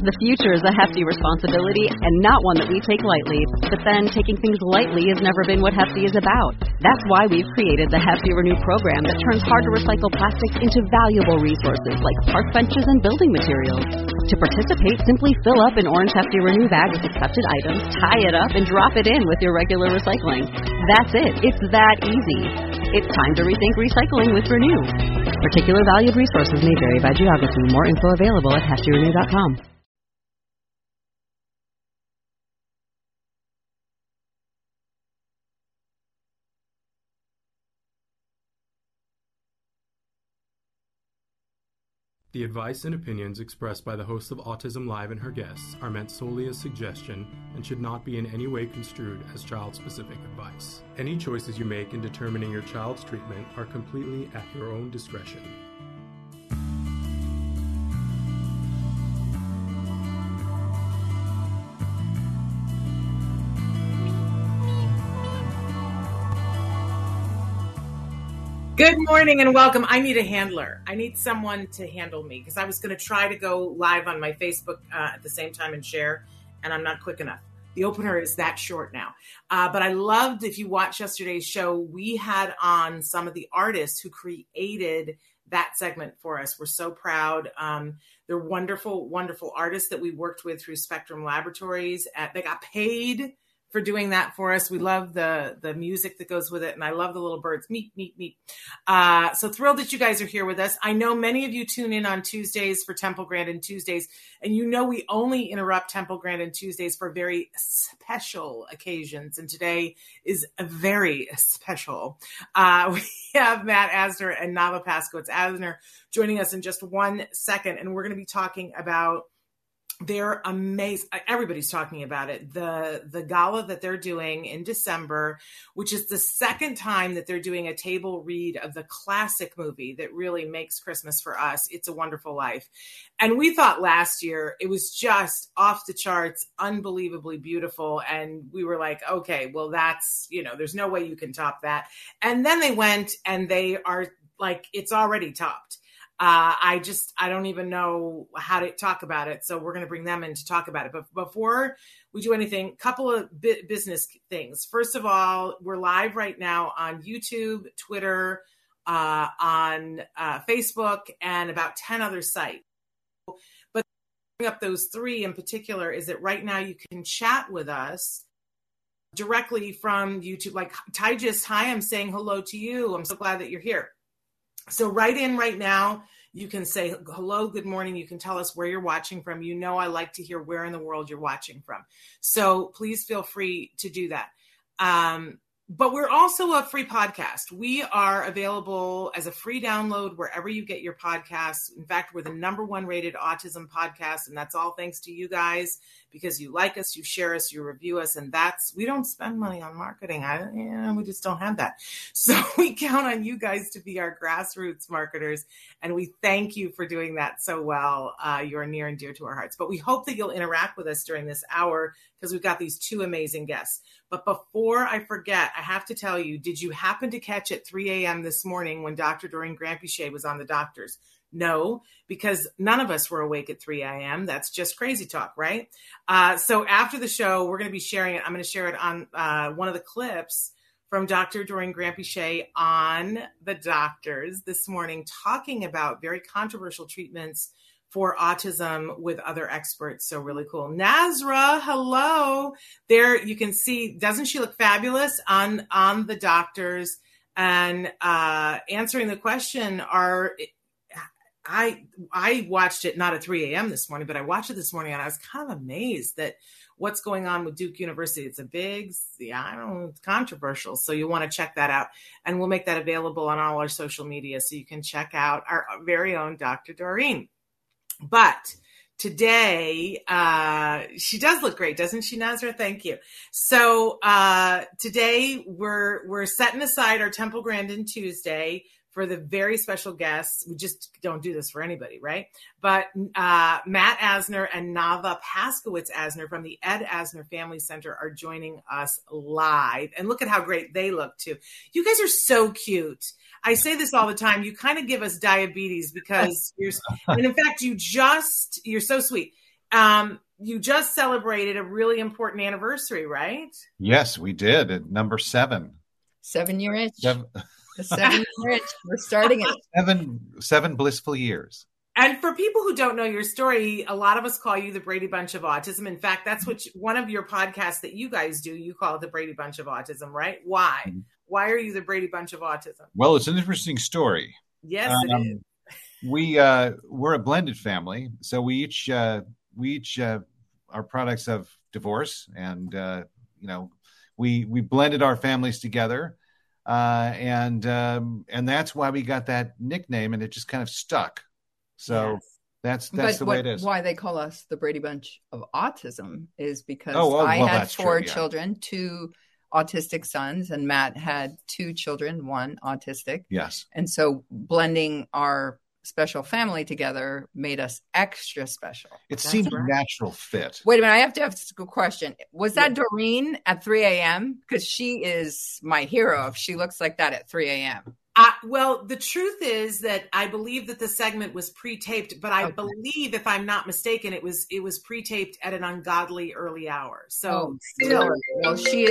The future is a hefty responsibility and not one that we take lightly. But then taking things lightly has never been what Hefty is about. That's why we've created the Hefty Renew program that turns hard-to-recycle plastics into valuable resources like park benches and building materials. To participate, simply fill up an orange Hefty Renew bag with accepted items, tie it up, and drop it in with your regular recycling. That's it. It's that easy. It's time to rethink recycling with Renew. Particular valued resources may vary by geography. More info available at heftyrenew.com. The advice and opinions expressed by the hosts of Autism Live and her guests are meant solely as suggestion and should not be in any way construed as child-specific advice. Any choices you make in determining your child's treatment are completely at your own discretion. Good morning and welcome. I need a handler. I need someone to handle me because I was going to try to go live on my Facebook at the same time and share, and I'm not quick enough. The opener is that short now. But I loved, if you watched yesterday's show, we had on some of the artists who created that segment for us. We're so proud. They're wonderful, wonderful artists that we worked with through Spectrum Laboratories. They got paid for doing that for us. We love the music that goes with it. And I love the little birds. Meep, meep, meep. So thrilled that you guys are here with us. I know many of you tune in on Tuesdays for Temple Grandin Tuesdays. And you know we only interrupt Temple Grandin Tuesdays for very special occasions. And today is very special. We have Matt Asner and Nava Paskowitz-Asner joining us in just 1 second. And we're going to be talking about they're amazing. Everybody's talking about it. The gala that they're doing in December, which is the second time that they're doing a table read of the classic movie that really makes Christmas for us, It's a Wonderful Life. And we thought last year it was just off the charts, unbelievably beautiful. And we were like, okay, well, that's, there's no way you can top that. And then they went and they are like, it's already topped. I don't even know how to talk about it. So we're going to bring them in to talk about it. But before we do anything, couple of business things. First of all, we're live right now on YouTube, Twitter, on Facebook, and about 10 other sites. But bring up those three in particular is that right now you can chat with us directly from YouTube. Like Tyjus, hi, I'm saying hello to you. I'm so glad that you're here. So write in right now. You can say hello, good morning. You can tell us where you're watching from. I like to hear where in the world you're watching from. So please feel free to do that. But we're also a free podcast. We are available as a free download wherever you get your podcasts. In fact, we're the #1 rated autism podcast, and that's all thanks to you guys because you like us, you share us, you review us, and we don't spend money on marketing. We just don't have that. So we count on you guys to be our grassroots marketers, and we thank you for doing that so well. You're near and dear to our hearts. But we hope that you'll interact with us during this hour because we've got these two amazing guests. But before I forget, I have to tell you, did you happen to catch at 3 a.m. this morning when Dr. Doreen Granpeesheh was on The Doctors? No, because none of us were awake at 3 a.m. That's just crazy talk, right? So after the show, we're going to be sharing it. I'm going to share it on one of the clips from Dr. Doreen Granpeesheh on The Doctors this morning, talking about very controversial treatments for autism with other experts. So really cool. Nazra, hello. There you can see, doesn't she look fabulous on The Doctors? And answering the question, I watched it not at 3 a.m. this morning, but I watched it this morning and I was kind of amazed that what's going on with Duke University. It's it's controversial. So you want to check that out. And we'll make that available on all our social media so you can check out our very own Dr. Doreen. But today, she does look great, doesn't she, Nazra? Thank you. So today we're setting aside our Temple Grandin Tuesday for the very special guests. We just don't do this for anybody, right? But Matt Asner and Nava Paskowitz-Asner from the Ed Asner Family Center are joining us live. And look at how great they look, too. You guys are so cute. I say this all the time. You kind of give us diabetes because and in fact, you're so sweet. You just celebrated a really important anniversary, right? Yes, we did at number 7. 7-year itch. The 7-year itch. We're starting at 7 blissful years. And for people who don't know your story, a lot of us call you the Brady Bunch of Autism. In fact, that's one of your podcasts that you guys do. You call it the Brady Bunch of Autism, right? Why? Mm-hmm. Why are you the Brady Bunch of Autism? Well, it's an interesting story. Yes, it is. We're a blended family, so we each are products of divorce, and we blended our families together, and that's why we got that nickname, and it just kind of stuck. So that's the way it is. Why they call us the Brady Bunch of Autism is because I had 4 children, 2 autistic sons, and Matt had 2 children, 1 autistic. Yes. And so blending our special family together made us extra special. It seemed a natural fit. Wait a minute, I have to ask a question. Was that Doreen at 3 a.m.? Because she is my hero if she looks like that at 3 a.m. Well, the truth is that I believe that the segment was pre-taped, but I believe, if I'm not mistaken, it was pre-taped at an ungodly early hour. So she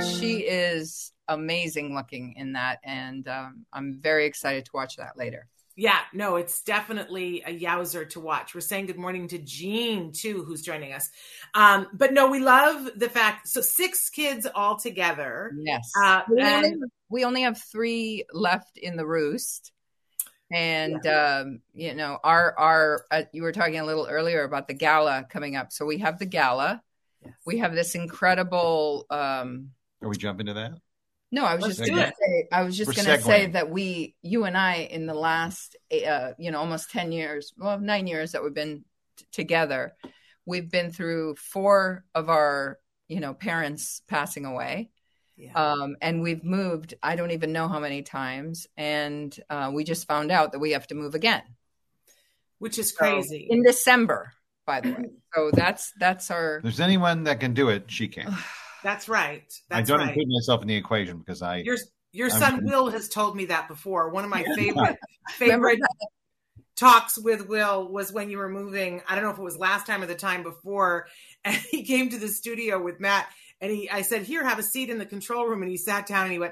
is amazing looking in that, and I'm very excited to watch that later. Yeah, no, it's definitely a yowzer to watch. We're saying good morning to Jean, too, who's joining us. But no, we love the fact, so 6 kids all together. Yes. We only have 3 left in the roost. And, you were talking a little earlier about the gala coming up. So we have the gala. Yes. We have this incredible. Are we jumping to that? No, I was just going to say that you and I, in the last, almost 10 years, 9 years that we've been together, we've been through 4 of our, parents passing away. Yeah. And we've moved, I don't even know how many times. And we just found out that we have to move again. Which is crazy. In December, by the way. So that's our. If there's anyone that can do it, she can. That's right. I don't include myself in the equation because your son Will has told me that before. One of my favorite talks with Will was when you were moving. I don't know if it was last time or the time before, and he came to the studio with Matt, and I said, "Here, have a seat in the control room," and he sat down and he went,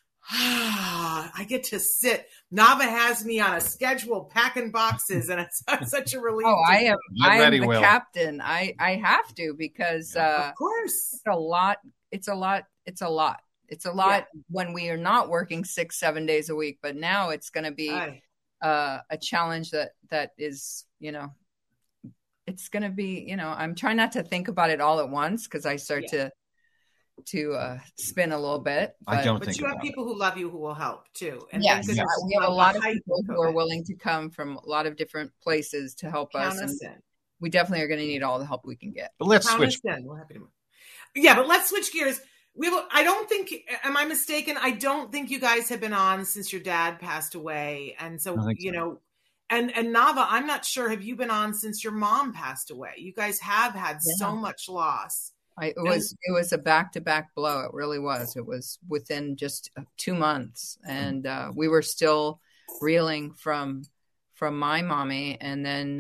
I get to sit. Nava has me on a schedule packing boxes, and it's such a relief. Oh, I am the captain. I have to because of course it's a lot. It's a lot when we are not working 6-7 days a week. But now it's going to be a challenge that is, it's going to be, I'm trying not to think about it all at once because I start to spin a little bit. But you have people who love you who will help too. And we have a lot of people who are willing to come from a lot of different places to help us. And we definitely are going to need all the help we can get. But let's switch. We're happy to. Yeah, but let's switch gears. I don't think, am I mistaken? I don't think you guys have been on since your dad passed away. And so, and Nava, I'm not sure, have you been on since your mom passed away? You guys have had so much loss. It was a back-to-back blow. It really was. It was within just 2 months, and we were still reeling from my mommy. And then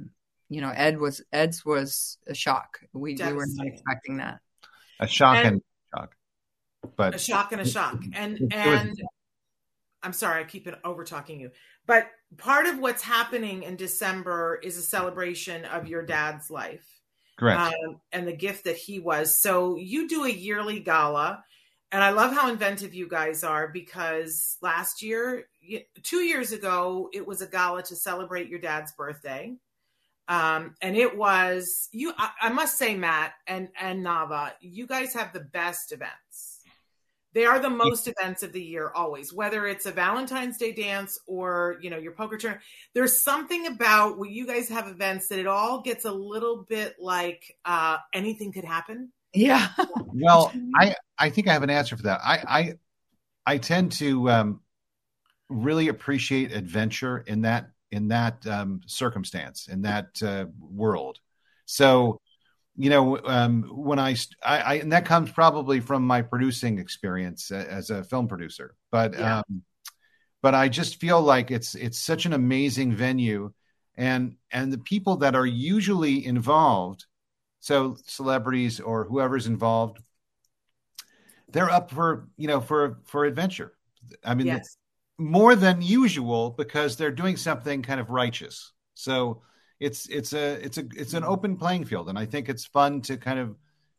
Ed's was a shock. We were not expecting that. A shock and a shock, but a shock and a shock. And I'm sorry, I keep over talking you, but part of what's happening in December is a celebration of your dad's life. Correct. And the gift that he was. So you do a yearly gala, and I love how inventive you guys are, because last year, 2 years ago, it was a gala to celebrate your dad's birthday. And it was I must say, Matt and Nava, you guys have the best events. They are the most events of the year, always, whether it's a Valentine's Day dance or, your poker tournament. There's something about when you guys have events that it all gets a little bit like anything could happen. Yeah. Well, I think I have an answer for that. I tend to really appreciate adventure in that circumstance, in that world. So, when I and that comes probably from my producing experience as a film producer, but I just feel like it's such an amazing venue, and the people that are usually involved, so celebrities or whoever's involved, they're up for adventure. I mean, yes. More than usual because they're doing something kind of righteous. So it's an open playing field, and I think it's fun to kind of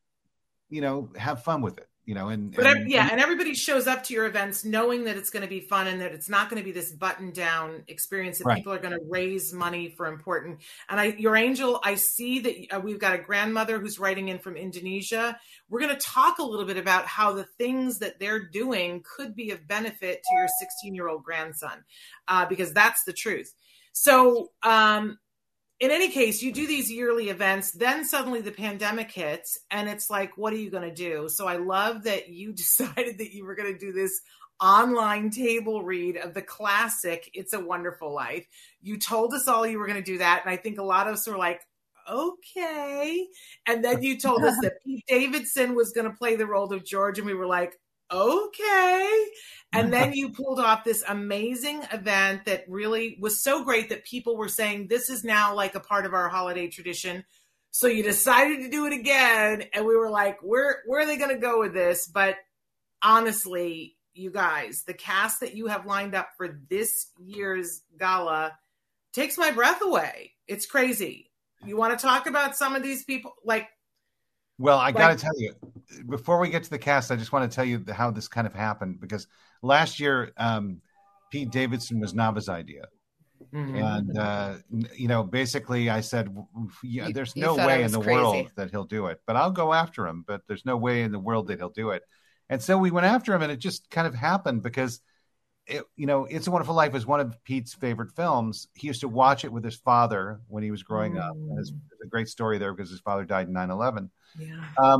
have fun with it. And everybody shows up to your events knowing that it's going to be fun and that it's not going to be this button down experience that people are going to raise money for important. And your Angel, I see that we've got a grandmother who's writing in from Indonesia. We're going to talk a little bit about how the things that they're doing could be of benefit to your 16-year-old grandson, because that's the truth. So, in any case, you do these yearly events, then suddenly the pandemic hits and it's like, what are you going to do? So I love that you decided that you were going to do this online table read of the classic, It's a Wonderful Life. You told us all you were going to do that. And I think a lot of us were like, okay. And then you told us that Pete Davidson was going to play the role of George. And we were like, okay. And then you pulled off this amazing event that really was so great that people were saying, this is now like a part of our holiday tradition. So you decided to do it again. And we were like, where are they going to go with this? But honestly, you guys, the cast that you have lined up for this year's gala takes my breath away. It's crazy. You want to talk about some of these people? Well, I got to tell you, before we get to the cast, I just want to tell you how this kind of happened, because last year, Pete Davidson was Nava's idea. Mm-hmm. And, basically I said, there's no way in the world that he'll do it, but I'll go after him. But there's no way in the world that he'll do it. And so we went after him, and it just kind of happened because, It's a Wonderful Life is one of Pete's favorite films. He used to watch it with his father when he was growing up. And there's a great story there because his father died in 9/11. Yeah.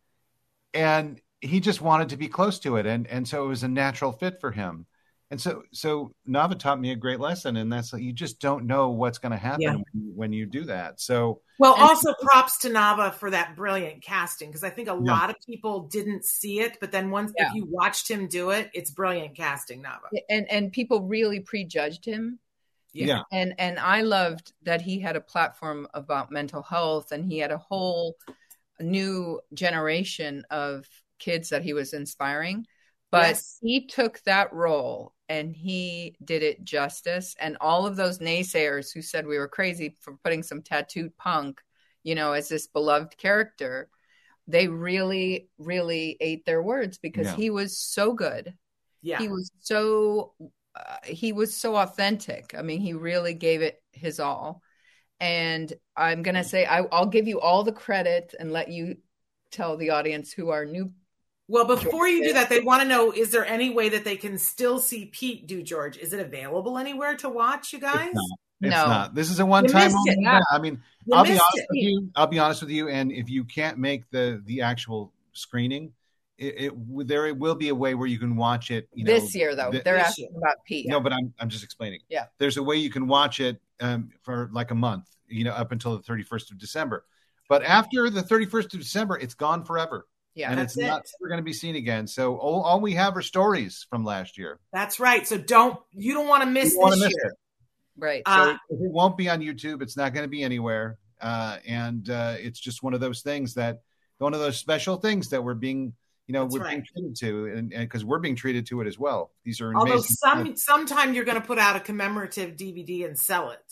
And he just wanted to be close to it. And so it was a natural fit for him. And so Nava taught me a great lesson, and that's you just don't know what's going to happen when you do that. So, also props to Nava for that brilliant casting, because I think a lot of people didn't see it, but then if you watched him do it, it's brilliant casting, Nava. And people really prejudged him. Yeah. And I loved that he had a platform about mental health, and he had a whole new generation of kids that he was inspiring. But he took that role and he did it justice. And all of those naysayers who said we were crazy for putting some tattooed punk, as this beloved character, they really, really ate their words, because he was so good. Yeah. He was so authentic. I mean, he really gave it his all. And I'm going to say, I'll give you all the credit and let you tell the audience who are new. Well, before you do that, they want to know, is there any way that they can still see Pete do George? Is it available anywhere to watch, you guys? It's not. This is a one-time moment. Yeah. I mean, I'll be honest with you. And if you can't make the actual screening, there will be a way where you can watch it. This year, though, they're asking about Pete. No, but I'm just explaining. Yeah, there's a way you can watch it for like a month, up until the 31st of December. But after the 31st of December, it's gone forever. Yeah, and it's not ever going to be seen again. So all we have are stories from last year. That's right. So you don't want to miss this year. Right. So it won't be on YouTube. It's not going to be anywhere. And it's just one of those things one of those special things that we're being, being treated to, and because we're being treated to it as well. These are amazing. Although sometime you're going to put out a commemorative DVD and sell it.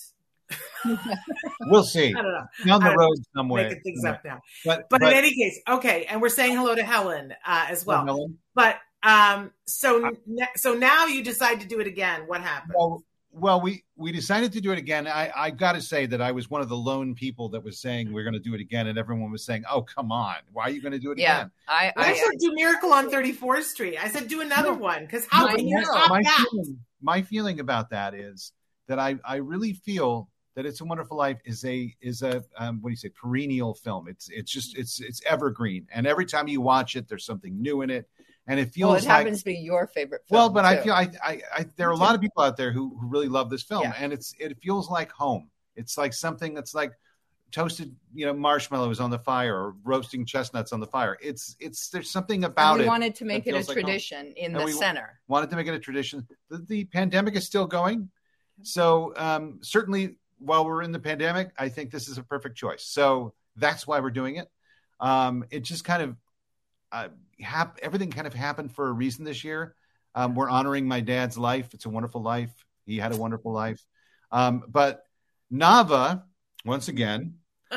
We'll see. I don't know. Down the road somewhere. Making things up now. But in any case, okay. And we're saying hello to Helen as well. Helen. But so now you decide to do it again. What happened? Well, we decided to do it again. I got to say that I was one of the lone people that was saying we're going to do it again, and everyone was saying, "Oh, come on, why are you going to do it again?" I said do Miracle on 34th Street. I said do another one, because how can you stop that? My feeling about that is that I really feel that It's a Wonderful Life is a what do you say, perennial film. It's evergreen, and every time you watch it, there's something new in it, and it feels it happens to be your favorite film. Well, but too. I feel there are a lot of people out there who really love this film, and it feels like home. It's like something that's like toasted, marshmallows on the fire, or roasting chestnuts on the fire. There's something about it. We wanted to make it a tradition in the center. Wanted to make it a tradition. The pandemic is still going, so certainly while we're in the pandemic, I think this is a perfect choice. So that's why we're doing it. It just kind of everything kind of happened for a reason this year. We're honoring my dad's life. It's a wonderful life. He had a wonderful life. But Nava, once again,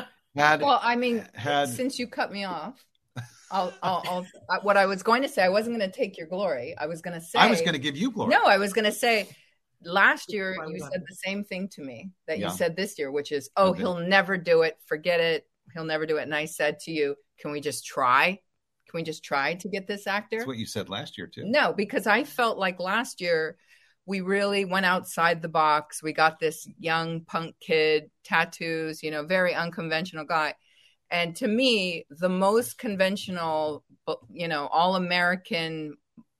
since you cut me off, I'll what I was going to say, I wasn't going to take your glory. I was going to give you glory. No, I was going to say, last year you said the same thing to me that you said this year, which is, he'll never do it. Forget it. He'll never do it. And I said to you, can we just try? Can we just try to get this actor? That's what you said last year too. No, because I felt like last year we really went outside the box. We got this young punk kid, tattoos, very unconventional guy. And to me, the most conventional, all-American,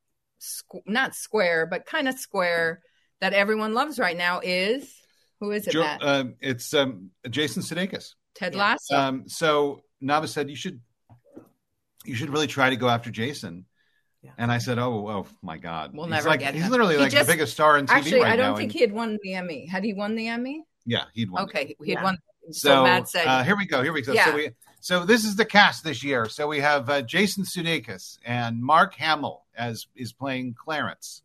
not square, but kind of square that everyone loves right now is, who is it, Matt? It's Jason Sudeikis. Ted Lasso. So Nava said, you should really try to go after Jason. Yeah. And I said, oh my God. We'll never get him. He's literally the biggest star in TV actually, right now. I don't think he had won the Emmy. Had he won the Emmy? Yeah, he'd won. Okay, he'd won. So Matt said, here we go. Yeah. So this is the cast this year. So we have Jason Sudeikis and Mark Hamill is playing Clarence.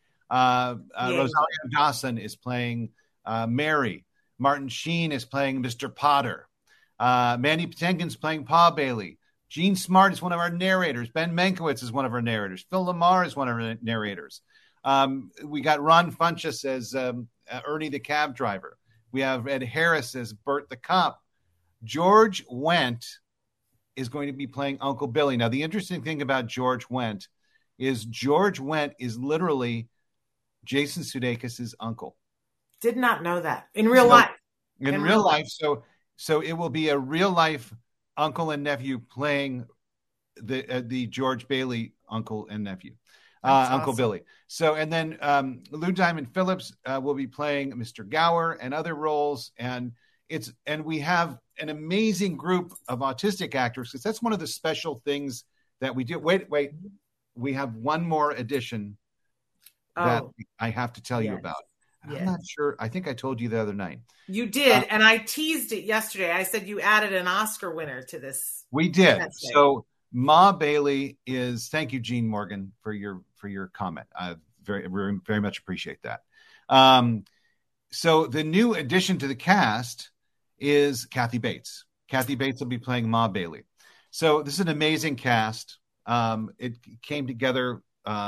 Rosario Dawson is playing Mary. Martin Sheen is playing Mr. Potter. Mandy Patinkin's playing Pa Bailey. Gene Smart is one of our narrators. Ben Mankiewicz is one of our narrators. Phil Lamar is one of our narrators. We got Ron Funches as Ernie the cab driver. We have Ed Harris as Bert the cop. George Wendt is going to be playing Uncle Billy. Now, the interesting thing about George Wendt is literally Jason Sudeikis' uncle. Did not know that. In real life. In real life. So it will be a real life uncle and nephew playing the George Bailey uncle and nephew. Uncle awesome. Billy. So, and then Lou Diamond Phillips will be playing Mr. Gower and other roles. And we have an amazing group of autistic actors, because that's one of the special things that we do. Wait. We have one more addition that I have to tell you about. Yes. I'm not sure. I think I told you the other night. You did. And I teased it yesterday. I said you added an Oscar winner to this. We did. So Ma Bailey is, thank you, Gene Morgan, for your comment. I very, very, very much appreciate that. So the new addition to the cast is Kathy Bates. Kathy Bates will be playing Ma Bailey. So this is an amazing cast. It came together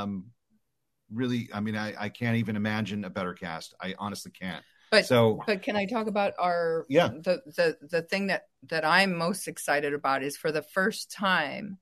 really. I mean, I can't even imagine a better cast. I honestly can't. But can I talk about the thing that I'm most excited about is, for the first time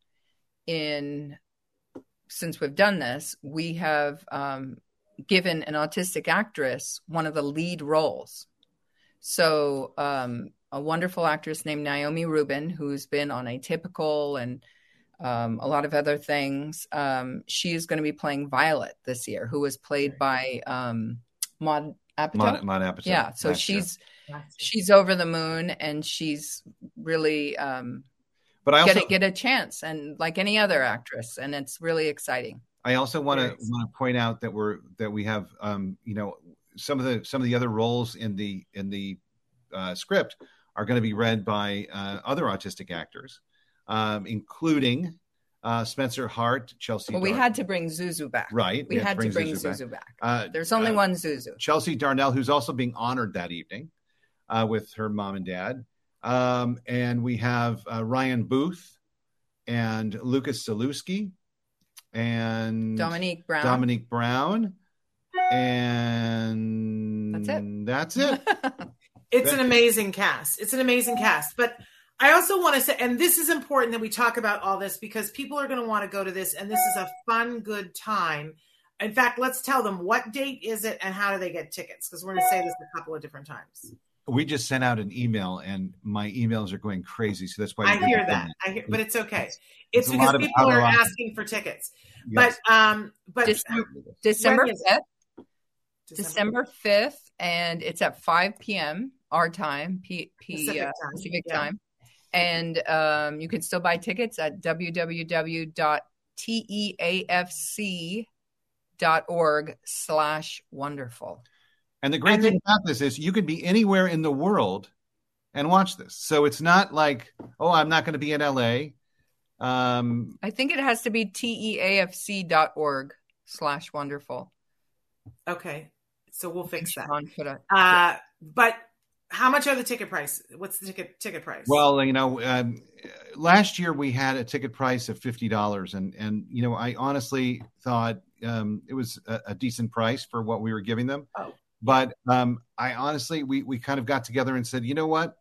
since we've done this, we have given an autistic actress one of the lead roles. So a wonderful actress named Naomi Rubin, who's been on Atypical and a lot of other things. She is going to be playing Violet this year, who was played by Maud Apatow. Maud Apatow. Yeah, so she's over the moon, and she's really but I also get a chance, and like any other actress, and it's really exciting. I also want to point out that we have some of the other roles in the script are going to be read by other autistic actors, including Spencer Hart, Chelsea. Well, we had to bring Zuzu back. Right. We had to bring Zuzu back. There's only one Zuzu. Chelsea Darnell, who's also being honored that evening with her mom and dad. And we have Ryan Booth and Lucas Zalewski and Dominique Brown. And that's it. It's an amazing cast. But I also want to say, and this is important that we talk about all this, because people are going to want to go to this, and this is a fun, good time. In fact, let's tell them, what date is it and how do they get tickets? Because we're going to say this a couple of different times. We just sent out an email, and my emails are going crazy. So that's why I hear that. But it's okay. It's because people are asking for tickets. Yes. But December 5th. December 5th, and it's at 5 p.m. our time, Pacific time. And you can still buy tickets at www.teafc.org/wonderful. And the great thing about this is you can be anywhere in the world and watch this. So it's not like, oh, I'm not going to be in LA. I think it has to be teafc.org/wonderful. Okay. So we'll fix that. But how much are the ticket price? What's the ticket price? Well, last year we had a ticket price of $50, and I honestly thought it was a decent price for what we were giving them. Oh. But I honestly, we kind of got together and said, you know what?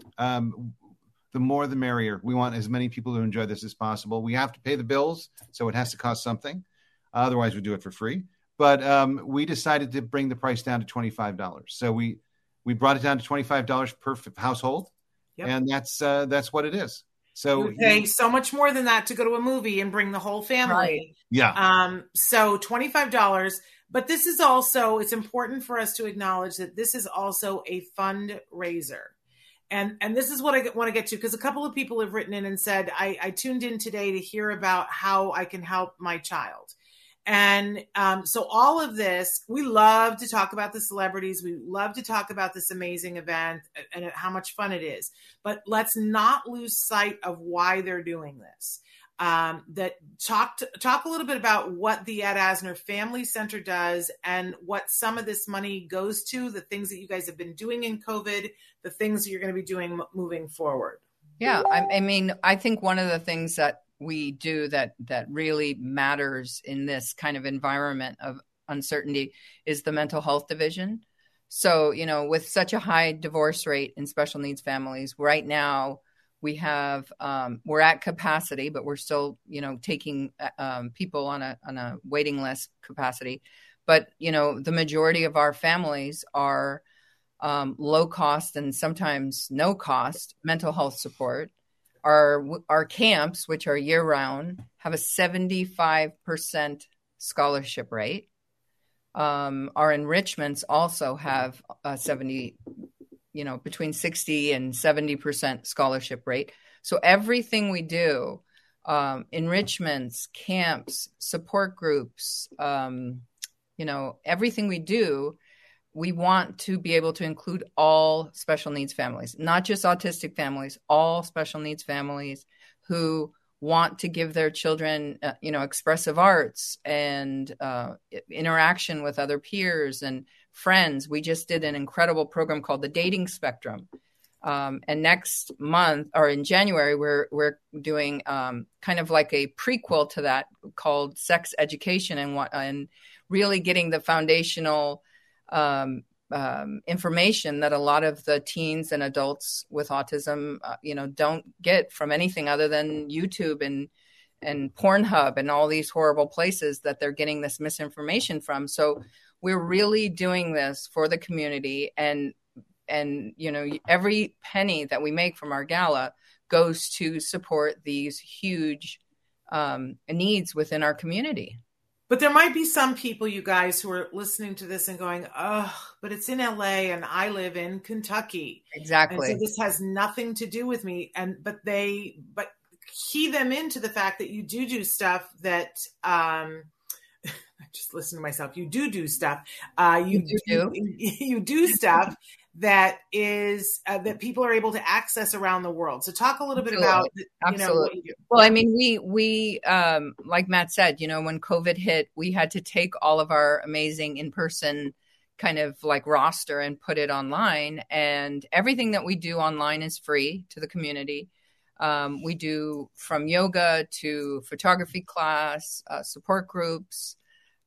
The more the merrier. We want as many people to enjoy this as possible. We have to pay the bills, so it has to cost something. Otherwise, we do it for free. But we decided to bring the price down to $25. So we brought it down to $25 per household, and that's what it is. So you pay so much more than that to go to a movie and bring the whole family. Right. Yeah. So $25. But this is also, it's important for us to acknowledge that this is also a fundraiser. And this is what I want to get to, because a couple of people have written in and said, I tuned in today to hear about how I can help my child. And so all of this, we love to talk about the celebrities. We love to talk about this amazing event and how much fun it is. But let's not lose sight of why they're doing this. Talk a little bit about what the Ed Asner Family Center does and what some of this money goes to, the things that you guys have been doing in COVID, the things that you're going to be doing moving forward. Yeah. I mean, I think one of the things that we do that really matters in this kind of environment of uncertainty is the mental health division. So, with such a high divorce rate in special needs families right now, we have, we're at capacity, but we're still, taking people on a waiting list capacity. But, the majority of our families are low cost and sometimes no cost mental health support. Our camps, which are year round, have a 75% scholarship rate. Our enrichments also have a between 60 and 70% scholarship rate. So everything we do, enrichments, camps, support groups, everything we do, we want to be able to include all special needs families, not just autistic families, all special needs families who want to give their children, expressive arts and interaction with other peers and friends. We just did an incredible program called the Dating Spectrum. And next month, or in January, we're doing kind of like a prequel to that called Sex Education, and really getting the foundational information that a lot of the teens and adults with autism, don't get from anything other than YouTube and Pornhub and all these horrible places that they're getting this misinformation from. So we're really doing this for the community, and every penny that we make from our gala goes to support these huge needs within our community. But there might be some people, you guys, who are listening to this and going, oh, but it's in LA and I live in Kentucky. Exactly. And so this has nothing to do with me. But key them into the fact that you do stuff that, I just listen to myself. You do stuff. You do stuff that is that people are able to access around the world. So talk a little bit about what you do. Well, I mean, we like Matt said, when COVID hit, we had to take all of our amazing in-person kind of like roster and put it online, and everything that we do online is free to the community. We do from yoga to photography class, support groups,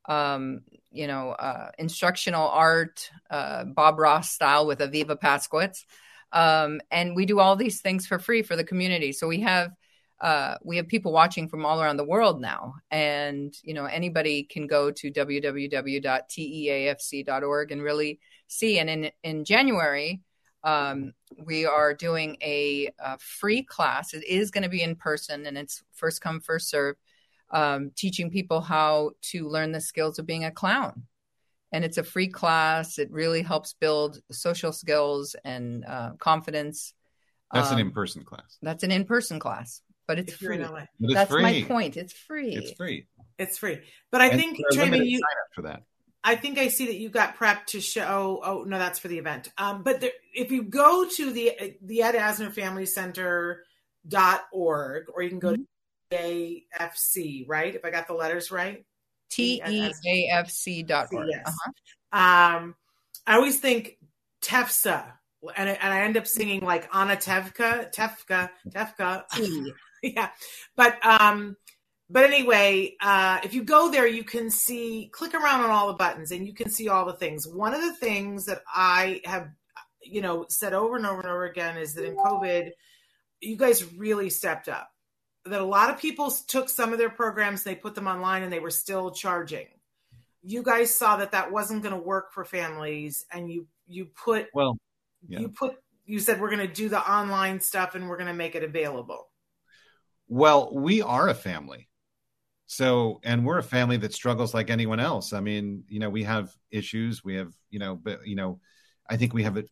instructional art, Bob Ross style with Aviva Paskowitz. And we do all these things for free for the community. So we have people watching from all around the world now. And, anybody can go to www.teafc.org and really see. And in January, we are doing a free class. It is going to be in person, and it's first come, first serve. Teaching people how to learn the skills of being a clown. And it's a free class. It really helps build social skills and confidence. That's an in-person class. That's an in-person class, but it's free. That's free. My point. It's free. It's free. It's free. But I think, Trayvon, sign up for that. I think I see that you got prepped to show. Oh no, that's for the event. But if you go to the Ed Asner Family Center.org, or you can go to TEAFC, right? If I got the letters right. TEAFC.org. Yes. I always think TEFSA, and I end up singing like Anna Tefka. Yeah. But anyway, if you go there, you can click around on all the buttons and you can see all the things. One of the things that I have, said over and over and over again is that in COVID, you guys really stepped up. That a lot of people took some of their programs, they put them online, and they were still charging. You guys saw that wasn't going to work for families, and you said we're going to do the online stuff and we're going to make it available. Well, we are a family. So, and we're a family that struggles like anyone else. I mean, we have issues. We have, but I think we have it.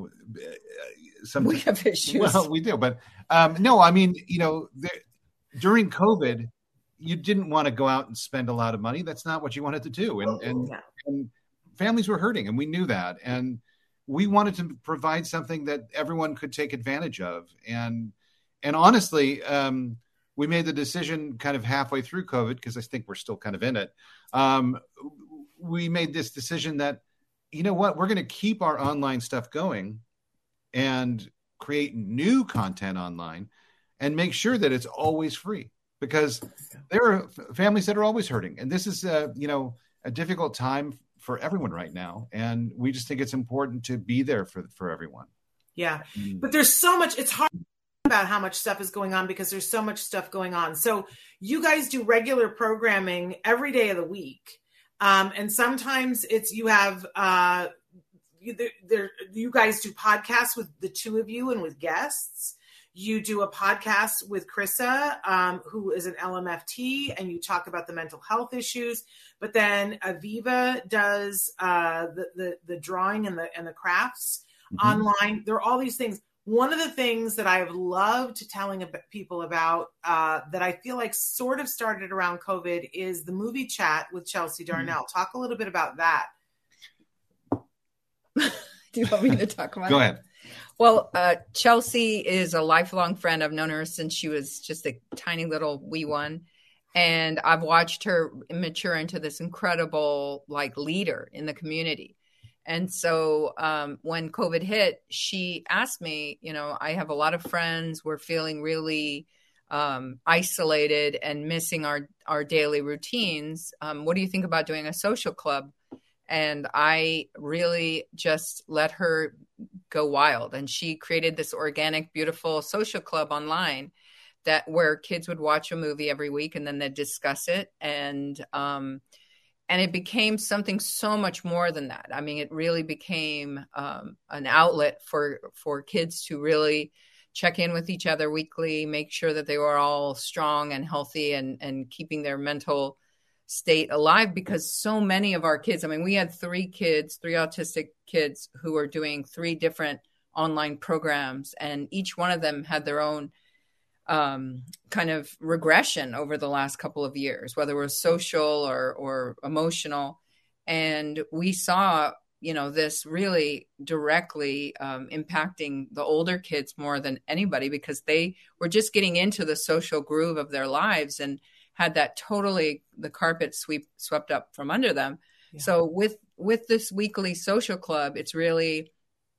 We have issues. Well, we do, but no. I mean, during COVID, you didn't want to go out and spend a lot of money. That's not what you wanted to do, and families were hurting, and we knew that, and we wanted to provide something that everyone could take advantage of, and honestly. We made the decision kind of halfway through COVID, because I think we're still kind of in it. We made this decision that, we're going to keep our online stuff going and create new content online and make sure that it's always free, because there are families that are always hurting. And this is, a difficult time for everyone right now. And we just think it's important to be there for everyone. Yeah. But there's so much, it's hard about how much stuff is going on because there's so much stuff going on. So you guys do regular programming every day of the week. And sometimes you have, you guys do podcasts with the two of you and with guests. You do a podcast with Krissa, who is an LMFT, and you talk about the mental health issues. But then Aviva does the drawing and the crafts online. There are all these things. One of the things that I have loved telling people about that I feel like sort of started around COVID is the movie chat with Chelsea Darnell. Talk a little bit about that. Do you want me to talk about it? Go ahead. Well, Chelsea is a lifelong friend. I've known her since she was just a tiny little wee one. And I've watched her mature into this incredible leader in the community. And so when COVID hit, she asked me, I have a lot of friends. We're feeling really isolated and missing our daily routines. What do you think about doing a social club? And I really just let her go wild. And she created this organic, beautiful social club online where kids would watch a movie every week and then they'd discuss it. And it became something so much more than that. I mean, it really became an outlet for kids to really check in with each other weekly, make sure that they were all strong and healthy and keeping their mental state alive, because so many of our kids, I mean, we had three autistic kids who were doing 3 different online programs, and each one of them had their own kind of regression over the last couple of years, whether it was social or emotional. And we saw, this really directly impacting the older kids more than anybody, because they were just getting into the social groove of their lives and had that totally the carpet swept up from under them. Yeah. So with this weekly social club, it really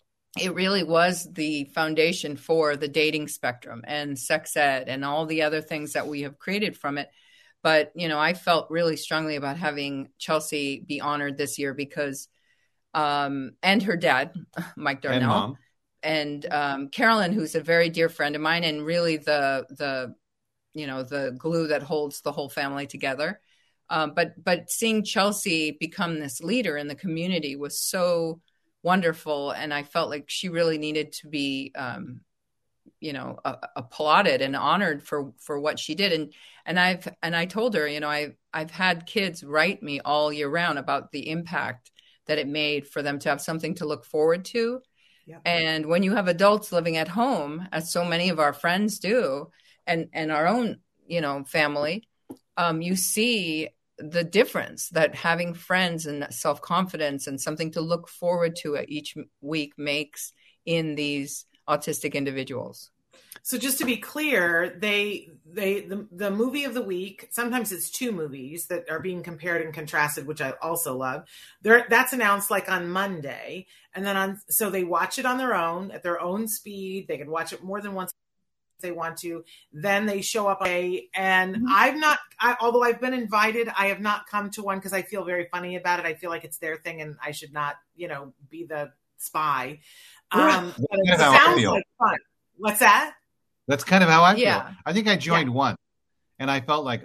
was the foundation for the dating spectrum and sex ed and all the other things that we have created from it. But, I felt really strongly about having Chelsea be honored this year because, and her dad, Mike Darnell, and Carolyn, who's a very dear friend of mine, and really the glue that holds the whole family together. But seeing Chelsea become this leader in the community was so wonderful. And I felt like she really needed to be, applauded and honored for what she did. And I told her, I've had kids write me all year round about the impact that it made for them to have something to look forward to. Yeah. And when you have adults living at home, as so many of our friends do, and our own, family, you see the difference that having friends and self-confidence and something to look forward to each week makes in these autistic individuals. So just to be clear, the movie of the week, sometimes it's 2 movies that are being compared and contrasted, which I also love. That's announced like on Monday. And then so they watch it on their own at their own speed. They can watch it more than once if they want to. Then they show up and although I've been invited, I have not come to one because I feel very funny about it. I feel like it's their thing and I should not, be the spy. But it sounds like fun. What's that? That's kind of how I feel. I think I joined one and I felt like,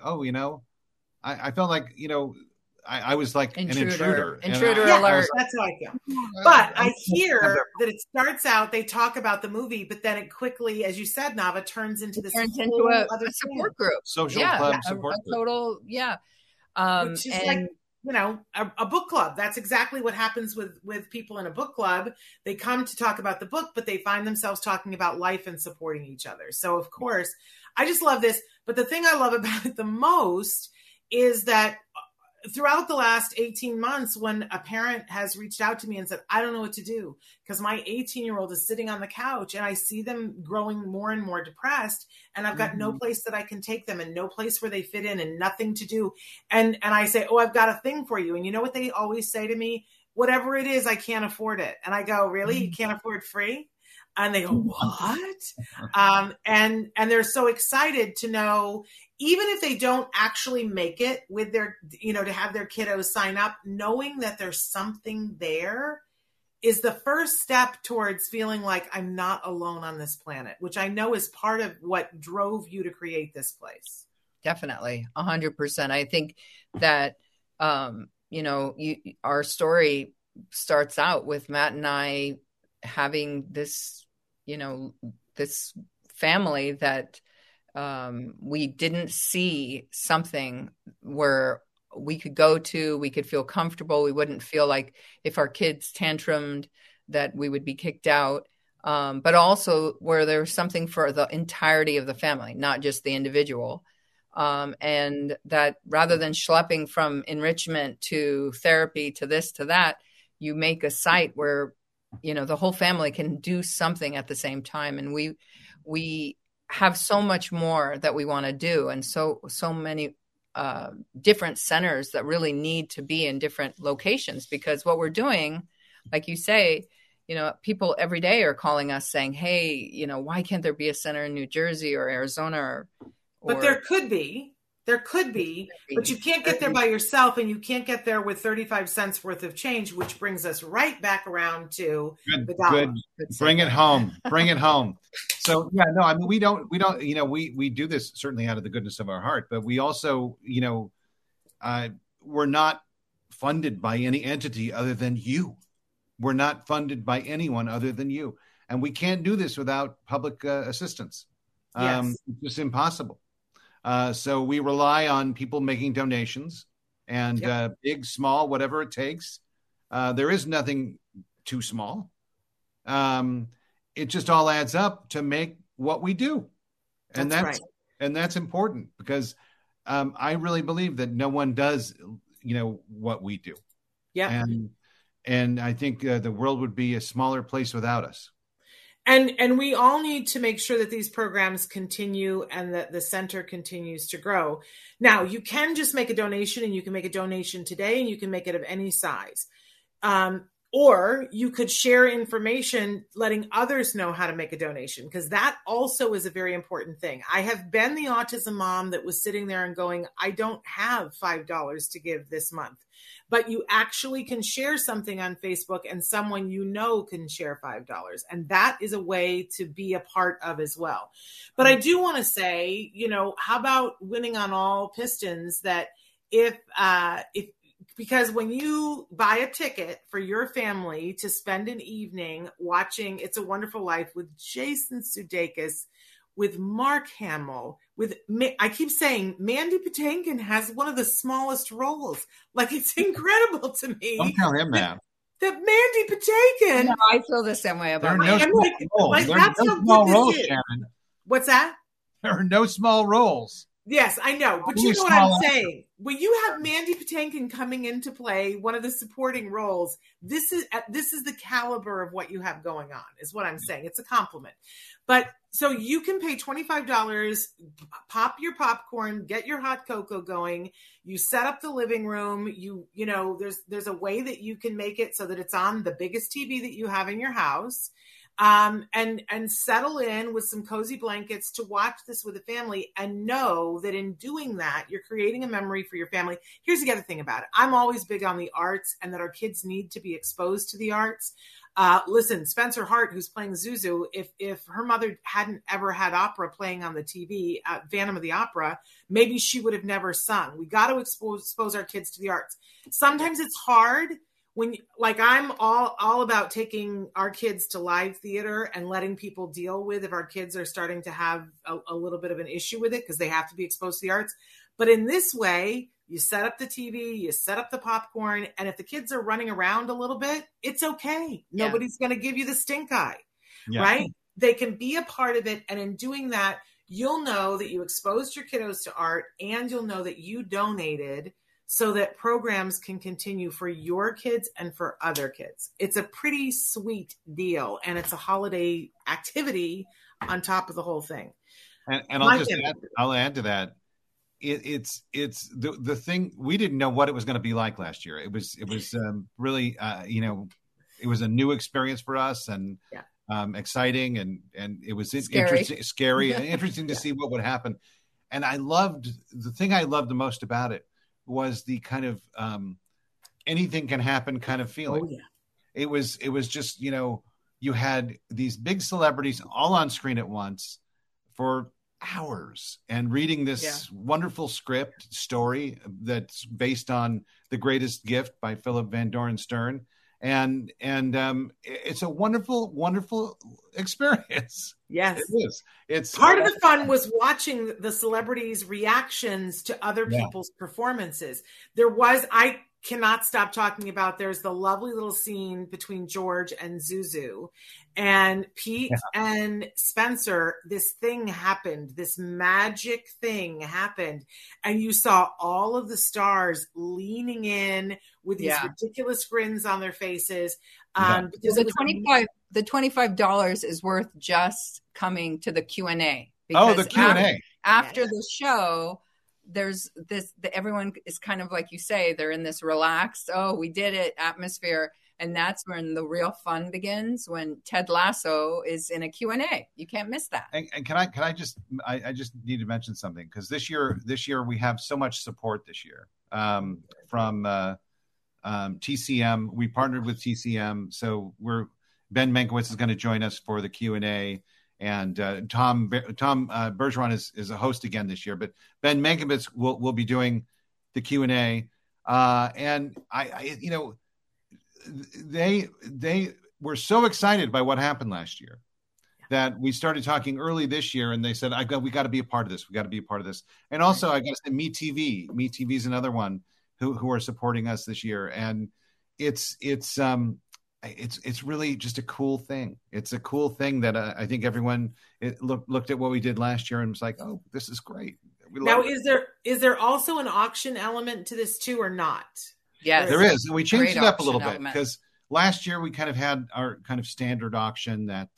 I felt like, I was like an intruder. Intruder alert. That's how I feel. But I hear that it starts out, they talk about the movie, but then it quickly, as you said, Nava, turns into a support group. Social club support group. Total, which is like, a book club. That's exactly what happens with people in a book club. They come to talk about the book, but they find themselves talking about life and supporting each other. So of course, I just love this. But the thing I love about it the most is that throughout the last 18 months, when a parent has reached out to me and said, I don't know what to do because my 18-year-old is sitting on the couch and I see them growing more and more depressed and I've got no place that I can take them and no place where they fit in and nothing to do. And I say, I've got a thing for you. And you know what they always say to me? Whatever it is, I can't afford it. And I go, really? You can't afford free? And they go, what? And they're so excited to know, even if they don't actually make it with their, to have their kiddos sign up, knowing that there's something there is the first step towards feeling like I'm not alone on this planet, which I know is part of what drove you to create this place. Definitely. 100%. I think that, our story starts out with Matt and I having this, this family that we didn't see something where we could go to, we could feel comfortable. We wouldn't feel like if our kids tantrumed that we would be kicked out. But also where there was something for the entirety of the family, not just the individual. And that rather than schlepping from enrichment to therapy to this, to that, you make a site where, the whole family can do something at the same time. And we have so much more that we want to do. And so many different centers that really need to be in different locations, because what we're doing, like you say, people every day are calling us saying, hey, why can't there be a center in New Jersey or Arizona But there could be, but you can't get there by yourself and you can't get there with 35 cents worth of change, which brings us right back around to the dollar. Good. Bring it home. So we don't, we do this certainly out of the goodness of our heart, but we also, we're not funded by any entity other than you. We're not funded by anyone other than you. And we can't do this without public assistance. It's just impossible. So we rely on people making donations and big, small, whatever it takes. There is nothing too small. It just all adds up to make what we do. And that's important because I really believe that no one does, what we do. Yeah. And I think the world would be a smaller place without us. And we all need to make sure that these programs continue and that the center continues to grow. Now, you can just make a donation, and you can make a donation today, and you can make it of any size. Or you could share information letting others know how to make a donation, because that also is a very important thing. I have been the autism mom that was sitting there and going, I don't have $5 to give this month. But you actually can share something on Facebook and someone can share $5. And that is a way to be a part of as well. But I do want to say, how about winning on all pistons, that because when you buy a ticket for your family to spend an evening watching It's a Wonderful Life with Jason Sudeikis, with Mark Hamill, I keep saying Mandy Patinkin has one of the smallest roles. Like, it's incredible to me. Don't tell him that. That Mandy Patinkin. No, I feel the same way about it. There are no small roles, Shannon. What's that? There are no small roles. Yes, I know. But you know what I'm saying? When you have Mandy Patinkin coming into play, one of the supporting roles, this is the caliber of what you have going on, is what I'm saying. It's a compliment. But so you can pay $25, pop your popcorn, get your hot cocoa going. You set up the living room. You know, there's a way that you can make it so that it's on the biggest TV that you have in your house. And settle in with some cozy blankets to watch this with a family, and know that in doing that, you're creating a memory for your family. Here's the other thing about it. I'm always big on the arts, and that our kids need to be exposed to the arts. Listen, Spencer Hart, who's playing Zuzu, if her mother hadn't ever had opera playing on the TV, Phantom of the Opera, maybe she would have never sung. We got to expose our kids to the arts. Sometimes it's hard. I'm all about taking our kids to live theater and letting people deal with if our kids are starting to have a little bit of an issue with it, because they have to be exposed to the arts. But in this way, you set up the TV, you set up the popcorn, and if the kids are running around a little bit, it's okay. Yeah. Nobody's going to give you the stink eye, right? They can be a part of it. And in doing that, you'll know that you exposed your kiddos to art, and you'll know that you donated so that programs can continue for your kids and for other kids. It's a pretty sweet deal, and it's a holiday activity on top of the whole thing. And I'll add to that. It's the thing. We didn't know what it was going to be like last year. It was really it was a new experience for us, and exciting, and it was scary and interesting to see what would happen. And the thing I loved the most about it was the kind of anything can happen kind of feeling. Oh, yeah. It was just, you had these big celebrities all on screen at once for hours, and reading this wonderful script story that's based on The Greatest Gift by Philip Van Doren Stern. And it's a wonderful, wonderful experience. Yes, it is. It's part of the fun was watching the celebrities' reactions to other people's performances. I cannot stop talking about, there's the lovely little scene between George and Zuzu, and Pete and Spencer. This thing happened, this magic thing happened, and you saw all of the stars leaning in with these ridiculous grins on their faces. Because the $25 is worth just coming to the Q&A. The Q&A. After the show, there's everyone is kind of like you say, they're in this relaxed, we did it atmosphere. And that's when the real fun begins, when Ted Lasso is in a Q&A. You can't miss that. And can I just need to mention something, because this year we have so much support this year from TCM. We partnered with TCM, so Ben Mankiewicz is going to join us for the Q&A, and Tom Bergeron is a host again this year, but Ben Mankiewicz will be doing the Q&A, and they were so excited by what happened last year that we started talking early this year, and they said, we got to be a part of this. We got to be a part of this. And also, I got to say, MeTV is another one who are supporting us this year. And it's really just a cool thing. It's a cool thing that I think everyone looked at what we did last year and was like, oh, this is great. Now, is there also an auction element to this too, or not? Yes, there is. And we changed it up a little bit, because last year we kind of had our kind of standard auction that,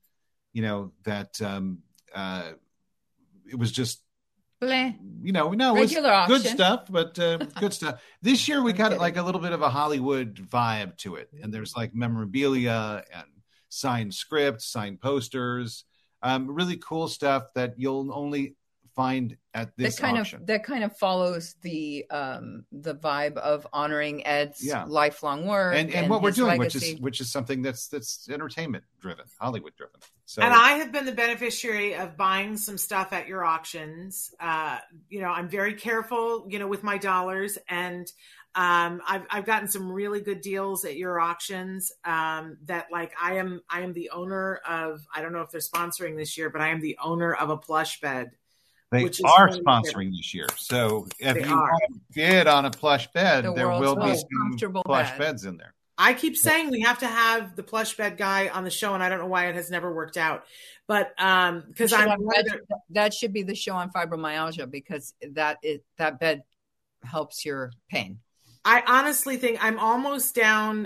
it was just, regular auction. Good stuff, but good stuff. This year we got like a little bit of a Hollywood vibe to it. And there's like memorabilia and signed scripts, signed posters, really cool stuff that you'll only find at this auction. That kind of follows the vibe of honoring Ed's lifelong work and what we're doing, which is something that's entertainment driven, Hollywood driven. So, and I have been the beneficiary of buying some stuff at your auctions. I'm very careful, with my dollars, and I've gotten some really good deals at your auctions. That like I am the owner of. I don't know if they're sponsoring this year, but I am the owner of a plush bed. They are sponsoring this year. So if you want to bid on a plush bed, there will be some plush beds in there. I keep saying we have to have the plush bed guy on the show, and I don't know why it has never worked out. But because that should be the show on fibromyalgia, because that bed helps your pain. I honestly think I'm almost down.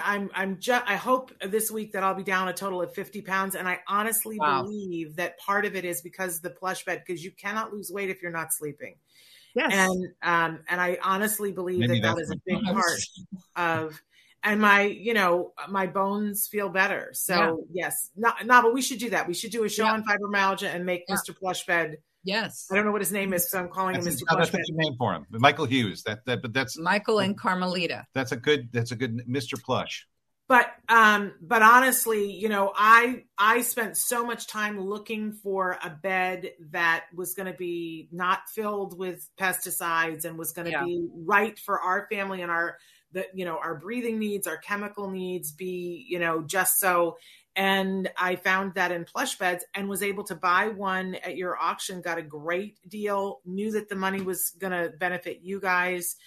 I hope this week that I'll be down a total of 50 pounds. And I honestly believe that part of it is because of the plush bed, because you cannot lose weight if you're not sleeping. Yes. And I honestly believe that is a big part of, and my bones feel better. So yes, but we should do that. We should do a show on fibromyalgia and make Mr. Plushbed. Yes. I don't know what his name is, so I'm calling him Mr. Plushbed. That's a good name for him. Michael Hughes. But that's Michael and Carmelita. That's a good Mr. Plush. But honestly, I spent so much time looking for a bed that was going to be not filled with pesticides and was going to be right for our family and our breathing needs, our chemical needs, just so. And I found that in plush beds and was able to buy one at your auction, got a great deal, knew that the money was going to benefit you guys.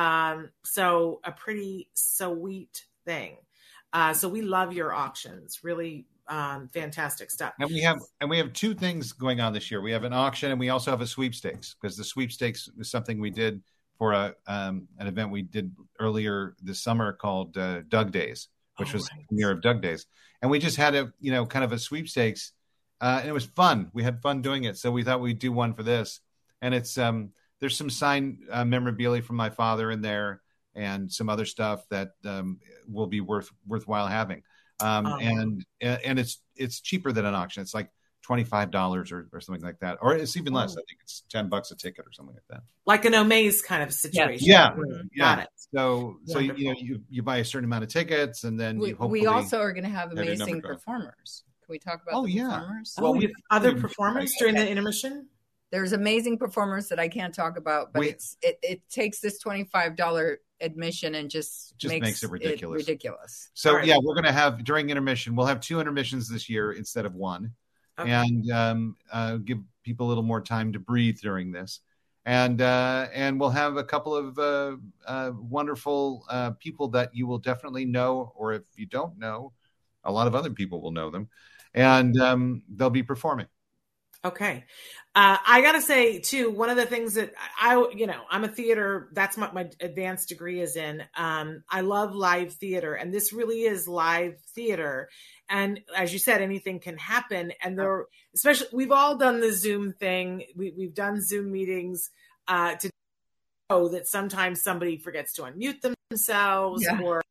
So a pretty sweet thing. So we love your auctions, really fantastic stuff. And we have two things going on this year. We have an auction and we also have a sweepstakes, because the sweepstakes is something we did for an event we did earlier this summer called Doug Days, which was the premiere of Doug Days. And we just had kind of a sweepstakes, and it was fun. We had fun doing it. So we thought we'd do one for this. And it's there's some signed memorabilia from my father in there and some other stuff that will be worthwhile having. And it's cheaper than an auction. It's like $25 or something like that. Or it's even less. I think it's $10 a ticket or something like that. Like an Omaze kind of situation. Yeah. Got it. So you buy a certain amount of tickets, and then we also are going to have amazing performers. Can we talk about performers? Well, we have other performers during the intermission. There's amazing performers that I can't talk about, but it takes this $25 admission and just makes it ridiculous. So we're going to have, during intermission, we'll have 2 intermissions this year instead of 1. Okay. And give people a little more time to breathe during this. And we'll have a couple of wonderful people that you will definitely know, or if you don't know, a lot of other people will know them. And they'll be performing. Okay. I got to say, too, one of the things that I'm a theater, that's what my advanced degree is in. I love live theater, and this really is live theater. And as you said, anything can happen. And especially, we've all done the Zoom thing. We've done Zoom meetings to know that sometimes somebody forgets to unmute themselves or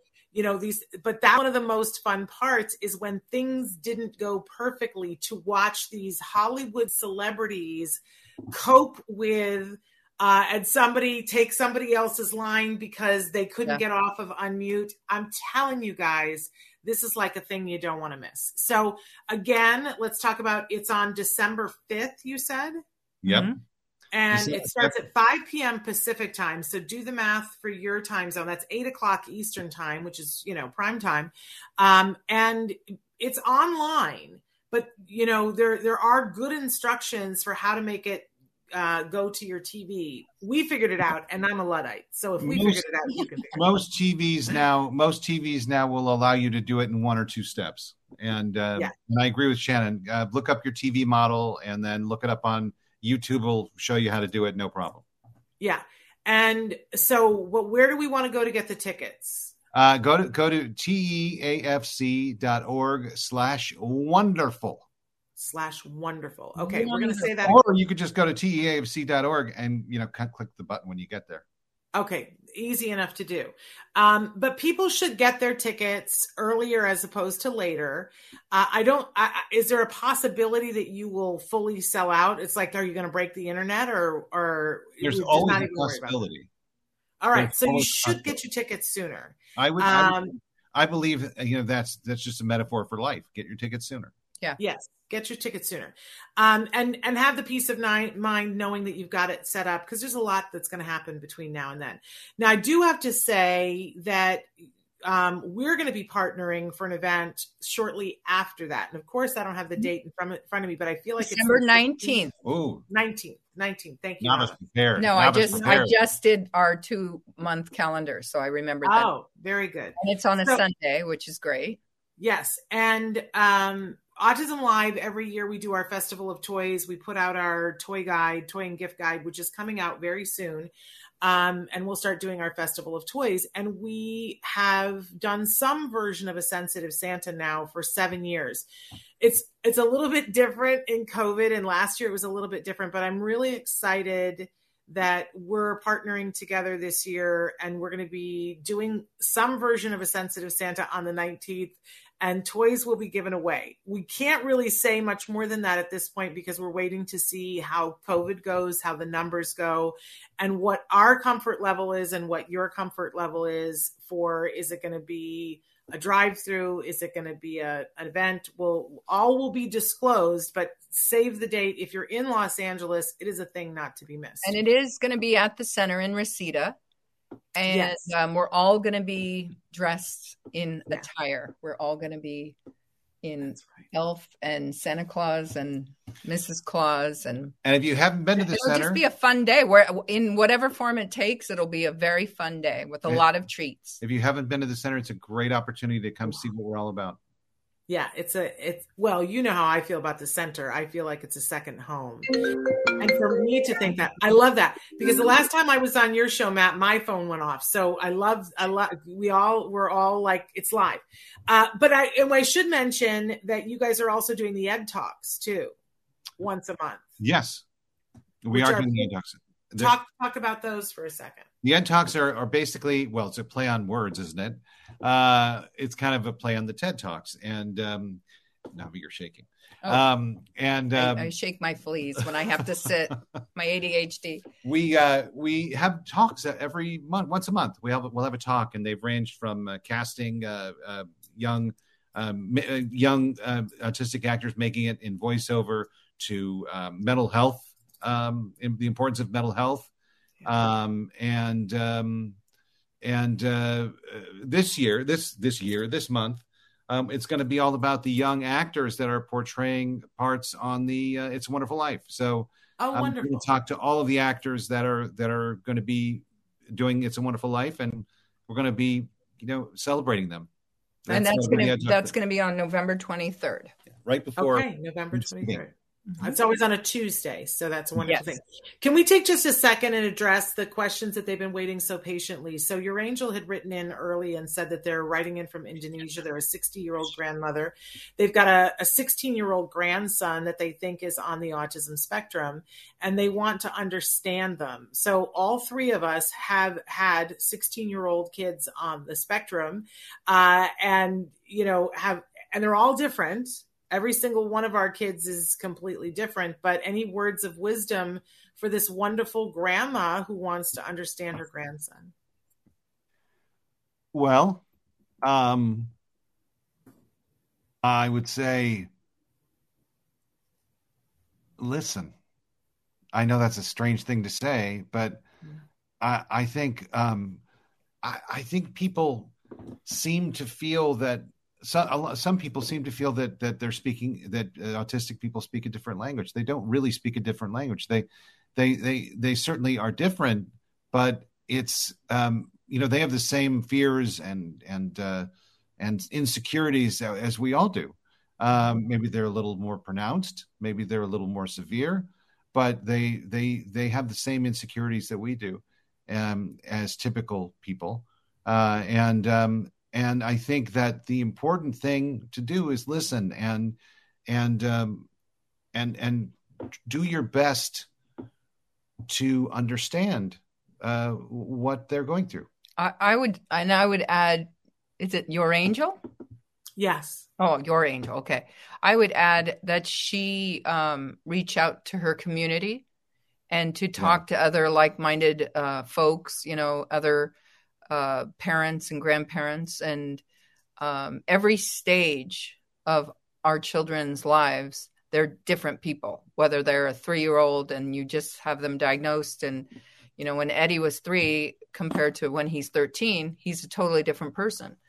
but that one of the most fun parts is when things didn't go perfectly, to watch these Hollywood celebrities cope with and somebody take somebody else's line because they couldn't get off of unmute. I'm telling you guys, this is like a thing you don't want to miss. So again, let's talk about, it's on December 5th, you said? Yep. Mm-hmm. And it starts at 5 p.m. Pacific time. So do the math for your time zone. That's 8 o'clock Eastern time, which is, prime time. And it's online, but there are good instructions for how to make it go to your TV. We figured it out, and I'm a Luddite. So if we figured it out, you can figure it out. Most TVs now will allow you to do it in 1 or 2 steps. And I agree with Shannon. Look up your TV model and then look it up on YouTube. Will show you how to do it. No problem. Yeah. And so where do we want to go to get the tickets? Go to teafc.org/wonderful. /wonderful. Okay, we're going to say that. Or you could just go to teafc.org and click the button when you get there. Okay, easy enough to do. But people should get their tickets earlier as opposed to later. Is there a possibility that you will fully sell out? It's like, are you going to break the internet or there's always a possibility? All right, so you should get your tickets sooner. I believe that's just a metaphor for life. Get your tickets sooner. Yeah. Yes. Get your tickets sooner. And have the peace of mind knowing that you've got it set up, because there's a lot that's going to happen between now and then. Now, I do have to say that we're going to be partnering for an event shortly after that. And of course, I don't have the date in front of me, but I feel like December 19th. Oh, 19th. Thank you. Novice prepared. No, I just did our 2-month calendar, so I remember that. Oh, very good. And it's on a Sunday, which is great. Yes, and Autism Live, every year we do our Festival of Toys. We put out our toy and gift guide, which is coming out very soon. And we'll start doing our Festival of Toys. And we have done some version of a sensitive Santa now for 7 years. It's a little bit different in COVID, and last year it was a little bit different, but I'm really excited that we're partnering together this year, and we're going to be doing some version of a sensitive Santa on the 19th, and toys will be given away. We can't really say much more than that at this point because we're waiting to see how COVID goes, how the numbers go, and what our comfort level is and what your comfort level is for, is it going to be a drive-through? Is it going to be an event? All will be disclosed, but save the date. If you're in Los Angeles, it is a thing not to be missed. And it is going to be at the center in Reseda. And yes. We're all going to be dressed in attire. We're all going to be in Elf and Santa Claus and Mrs. Claus. And if you haven't been to the center, it'll just be a fun day. Where in whatever form it takes, it'll be a very fun day with a lot of treats. If you haven't been to the center, it's a great opportunity to come see what we're all about. Yeah, well, you know how I feel about the center. I feel like it's a second home. And for me to think that, I love that, because the last time I was on your show, Matt, my phone went off. So we're all like, it's live. But I should mention that you guys are also doing the Ed Talks too, once a month. Yes, we are doing the Ed Talks. Talk about those for a second. The Ed Talks are basically, well, it's a play on words, isn't it? It's kind of a play on the TED Talks, and now you're shaking. Oh. I shake my fleas when I have to sit. My ADHD. We have talks every month, once a month. We'll have a talk, and they've ranged from casting young autistic actors, making it in voiceover, to mental health, the importance of mental health, this month, it's going to be all about the young actors that are portraying parts on the It's a Wonderful Life. So I'm going to talk to all of the actors that are going to be doing It's a Wonderful Life, and we're going to be, celebrating them. That's going to be on November 23rd. Right before. Okay, November 23rd. It's always on a Tuesday, so that's a wonderful thing. Can we take just a second and address the questions that they've been waiting so patiently? So your angel had written in early and said that they're writing in from Indonesia. They're a 60-year-old grandmother. They've got a 16-year-old grandson that they think is on the autism spectrum, and they want to understand them. So all three of us have had 16-year-old kids on the spectrum, and they're all different. Every single one of our kids is completely different, but any words of wisdom for this wonderful grandma who wants to understand her grandson? Well, I would say, listen. I know that's a strange thing to say, but I think people seem to feel that. Some people seem to feel that they're speaking, that autistic people speak a different language. They don't really speak a different language. They certainly are different, but it's they have the same fears and insecurities as we all do. Maybe they're a little more pronounced, maybe they're a little more severe, but they have the same insecurities that we do as typical people, and I think that the important thing to do is listen and do your best to understand what they're going through. I would add, is it your angel? Yes. Oh, your angel. Okay. I would add that she reach out to her community and to talk to other like-minded folks, other parents and grandparents, and every stage of our children's lives, they're different people, whether they're a 3-year-old and you just have them diagnosed. And, when Eddie was 3 compared to when he's 13, he's a totally different person.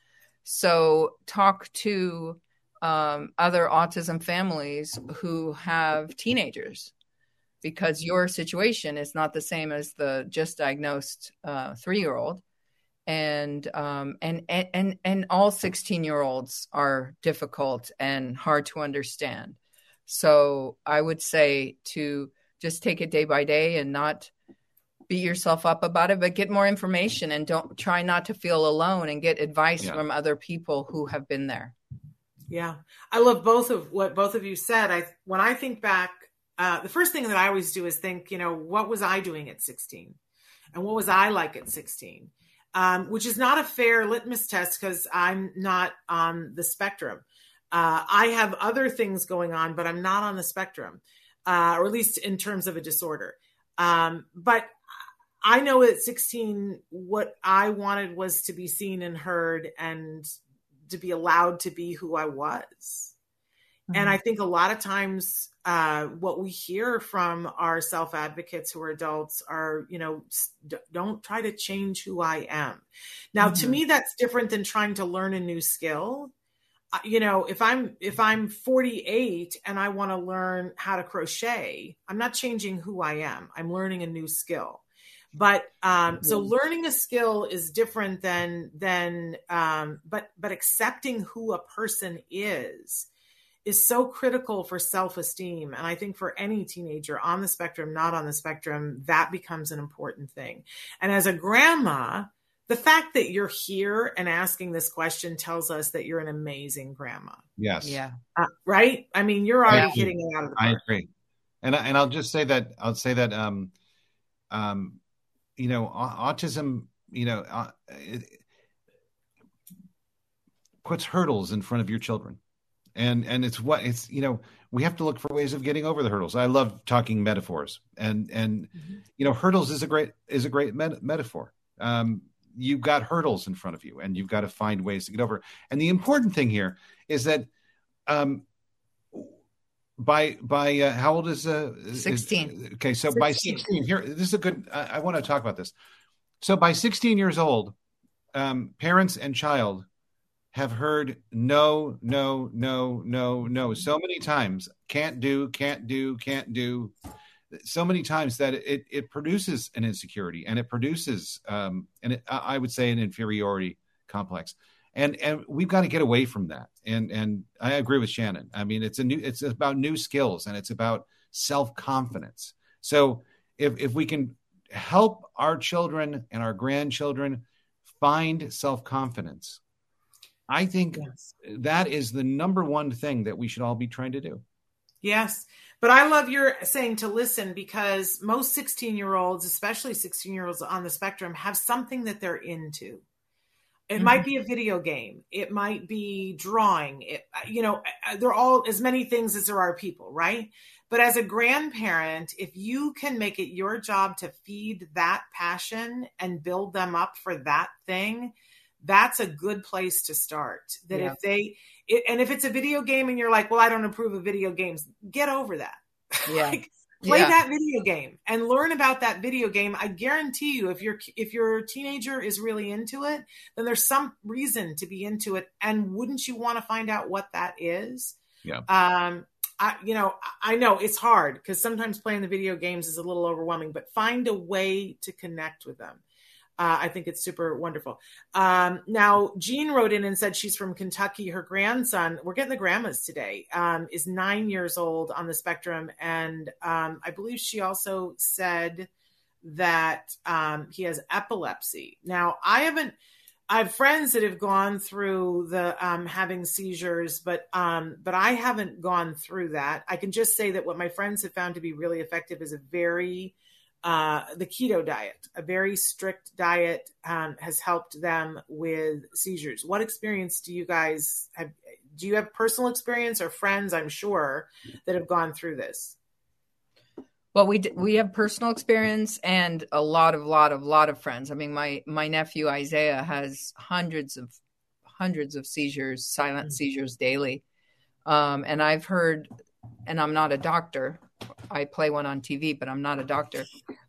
So talk to other autism families who have teenagers, because your situation is not the same as the just diagnosed 3-year-old. And all 16-year-olds are difficult and hard to understand. So I would say to just take it day by day and not beat yourself up about it, but get more information and don't try not to feel alone, and get advice from other people who have been there. Yeah. I love what both of you said. When I think back, the first thing that I always do is think, what was I doing at 16? And what was I like at 16? Which is not a fair litmus test because I'm not on the spectrum. I have other things going on, but I'm not on the spectrum, or at least in terms of a disorder. But I know at 16, what I wanted was to be seen and heard and to be allowed to be who I was. Mm-hmm. And I think a lot of times what we hear from our self-advocates who are adults are, don't try to change who I am. Now, to me, that's different than trying to learn a new skill. If I'm 48 and I want to learn how to crochet, I'm not changing who I am. I'm learning a new skill. But so learning a skill is different than but accepting who a person is so critical for self-esteem. And I think for any teenager on the spectrum, not on the spectrum, that becomes an important thing. And as a grandma, the fact that you're here and asking this question tells us that you're an amazing grandma. Yes. Yeah. Right? I mean, you're already hitting it out of the park. I agree. And I'll just say that, autism, it puts hurdles in front of your children. And it's we have to look for ways of getting over the hurdles. I love talking metaphors, and hurdles is a great metaphor. You've got hurdles in front of you, and you've got to find ways to get over. And the important thing here is that by how old is 16? Okay, so 16. By 16, here, this is a good. I want to talk about this. So by 16 years old, parents and child have heard no so many times, can't do, so many times that it produces an insecurity, and it produces I would say an inferiority complex, and we've got to get away from that. And I agree with Shannon. I mean, it's about new skills, and it's about self-confidence. So if we can help our children and our grandchildren find self-confidence, I think that is the number one thing that we should all be trying to do. Yes. But I love your saying to listen, because most 16-year-olds, especially 16-year-olds on the spectrum, have something that they're into. It might be a video game. It might be drawing. They're all as many things as there are people, right? But as a grandparent, if you can make it your job to feed that passion and build them up for that thing, that's a good place to start. That if it's a video game and you're like, well, I don't approve of video games, get over that. Yeah. Play that video game and learn about that video game. I guarantee you, if your teenager is really into it, then there's some reason to be into it. And wouldn't you want to find out what that is? Yeah. I know it's hard because sometimes playing the video games is a little overwhelming, but find a way to connect with them. I think it's super wonderful. Now, Jean wrote in and said she's from Kentucky. Her grandson, we're getting the grandmas today, is 9 years old on the spectrum. And I believe she also said that he has epilepsy. Now, I have friends that have gone through the having seizures, but I haven't gone through that. I can just say that what my friends have found to be really effective is the keto diet. A very strict diet has helped them with seizures. What experience do you guys have? Do you have personal experience or friends, I'm sure, that have gone through this? Well, we have personal experience and a lot of friends. I mean, my nephew Isaiah has hundreds of seizures, silent seizures daily. And I've heard, and I'm not a doctor, I play one on TV, but I'm not a doctor.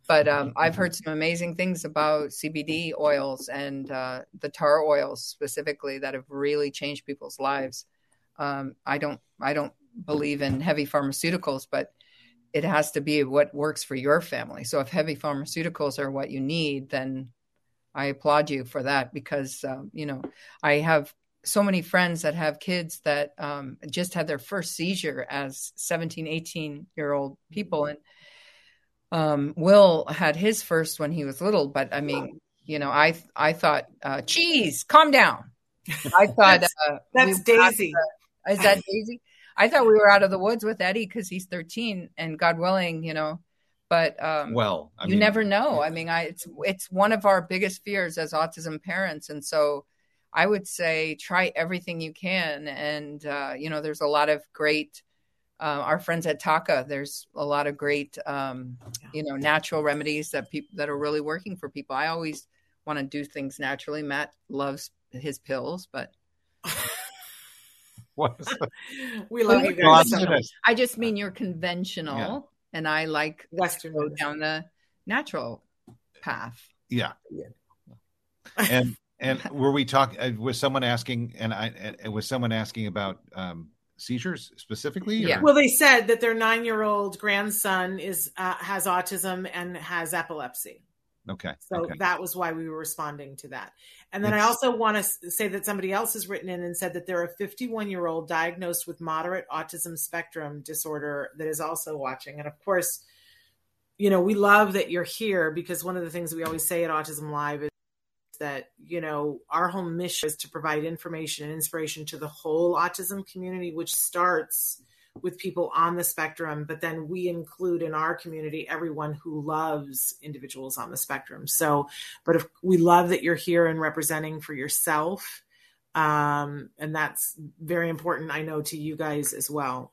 But I've heard some amazing things about CBD oils and the tar oils specifically that have really changed people's lives. I don't believe in heavy pharmaceuticals, but it has to be what works for your family. So if heavy pharmaceuticals are what you need, then I applaud you for that, because, I have so many friends that have kids that just had their first seizure as 17, 18-year-old people. And Will had his first when he was little, but I mean, I thought, cheese, calm down. I thought that's Daisy. Is that Daisy? I thought we were out of the woods with Eddie because he's 13 and God willing, but you never know. I mean, it's one of our biggest fears as autism parents. And so I would say try everything you can. And, there's a lot of great, our friends at Taka, there's a lot of great, natural remedies that are really working for people. I always want to do things naturally. Matt loves his pills, but we love you guys. I just mean you're conventional, and I like Western go down the natural path. Yeah. And were we talking? Was someone asking? Was someone asking about seizures specifically? Yeah. Well, they said that their 9-year-old grandson has autism and has epilepsy. Okay. So that was why we were responding to that. And then I also want to say that somebody else has written in and said that they're a 51-year-old diagnosed with moderate autism spectrum disorder that is also watching. And of course, we love that you're here, because one of the things we always say at Autism Live is that, our whole mission is to provide information and inspiration to the whole autism community, which starts with people on the spectrum, but then we include in our community everyone who loves individuals on the spectrum. So, but if we love that you're here and representing for yourself, and that's very important, I know, to you guys as well,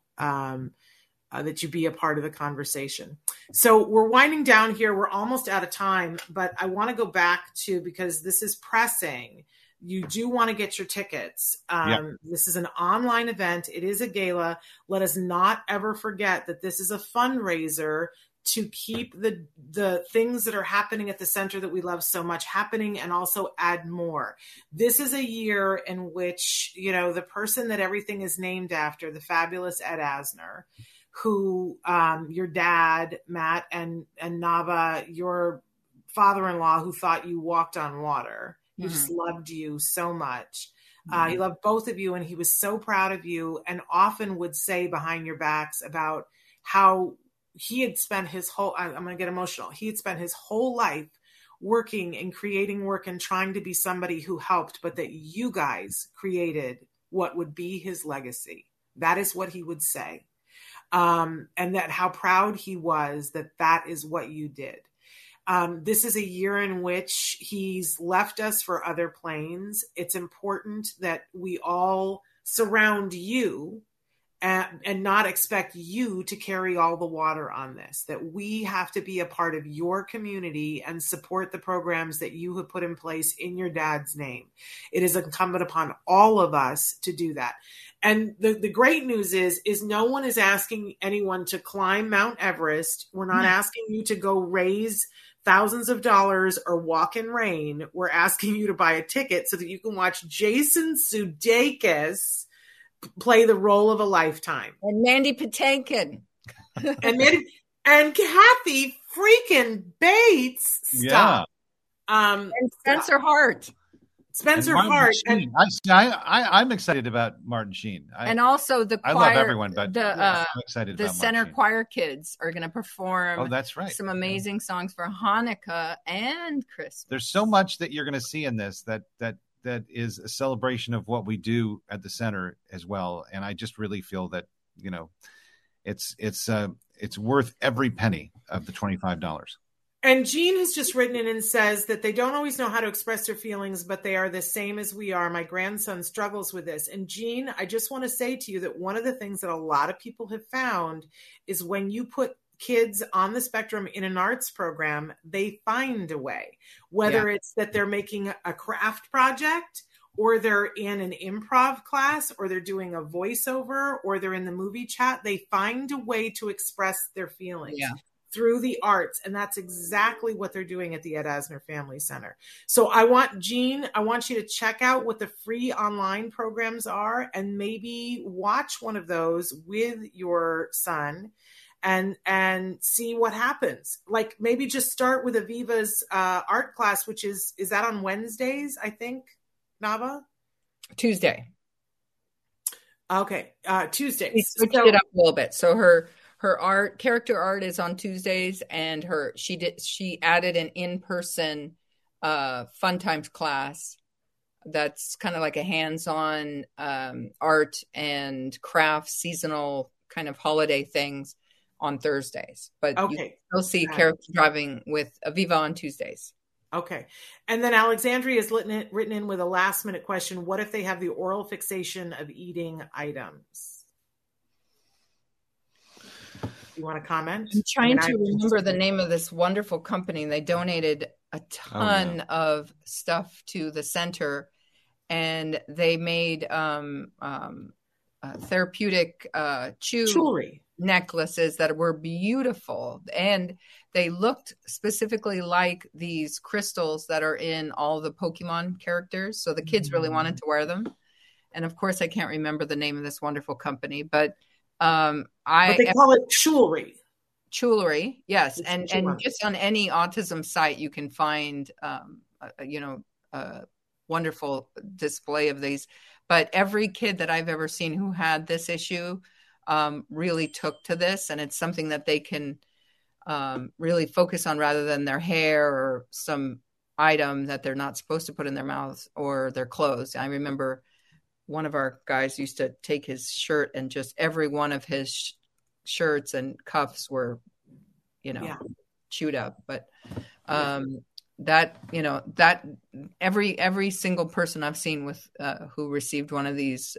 that you be a part of the conversation. So we're winding down here. We're almost out of time, but I want to go back to, because this is pressing, you do want to get your tickets. This is an online event. It is a gala. Let us not ever forget that this is a fundraiser to keep the things that are happening at the center that we love so much happening, and also add more. This is a year in which, the person that everything is named after, the fabulous Ed Asner, who your dad, Matt, and Nava, your father-in-law, who thought you walked on water. He just loved you so much. He loved both of you, and he was so proud of you, and often would say behind your backs about how he had spent his whole, I'm going to get emotional. He had spent his whole life working and creating work and trying to be somebody who helped, but that you guys created what would be his legacy. That is what he would say. And that how proud he was that is what you did. This is a year in which he's left us for other planes. It's important that we all surround you and not expect you to carry all the water on this, that we have to be a part of your community and support the programs that you have put in place in your dad's name. It is incumbent upon all of us to do that. And the great news is no one is asking anyone to climb Mount Everest. We're not asking you to go raise thousands of dollars or walk in rain. We're asking you to buy a ticket so that you can watch Jason Sudeikis play the role of a lifetime. And Mandy Patinkin. and Kathy freaking Bates. Stop. Yeah. And Spencer Hart. Spencer Hart. I'm excited about Martin Sheen. And also the choir. I love everyone, but I'm excited about the Center Choir kids are going to perform. Oh, that's right. Some amazing songs for Hanukkah and Christmas. There's so much that you're going to see in this that is a celebration of what we do at the center as well. And I just really feel that, it's worth every penny of the $25. And Jean has just written in and says that they don't always know how to express their feelings, but they are the same as we are. My grandson struggles with this. And Jean, I just want to say to you that one of the things that a lot of people have found is when you put kids on the spectrum in an arts program, they find a way, whether it's that they're making a craft project, or they're in an improv class, or they're doing a voiceover, or they're in the movie chat. They find a way to express their feelings. Yeah. through the arts. And that's exactly what they're doing at the Ed Asner Family Center. So I want you to check out what the free online programs are and maybe watch one of those with your son and see what happens. Like maybe just start with Aviva's art class, which is that on Wednesdays, I think, Nava? Tuesday. Okay. Tuesdays. We switched it up a little bit. So her character art is on Tuesdays, and she added an in-person fun times class that's kind of like a hands-on art and craft seasonal kind of holiday things on Thursdays. But you will see character driving with Aviva on Tuesdays. Okay. And then Alexandria has written in with a last minute question. What if they have the oral fixation of eating items? You want to comment? I'm trying to remember the name of this wonderful company. They donated a ton of stuff to the center, and they made therapeutic jewelry necklaces that were beautiful, and they looked specifically like these crystals that are in all the Pokemon characters. So the kids really wanted to wear them. And of course, I can't remember the name of this wonderful company, but they call it Jewelry, yes. And just on any autism site, you can find, a wonderful display of these. But every kid that I've ever seen who had this issue really took to this, and it's something that they can really focus on rather than their hair or some item that they're not supposed to put in their mouths or their clothes. I remember one of our guys used to take his shirt, and just every one of his shirts and cuffs were, chewed up. But that every single person I've seen with who received one of these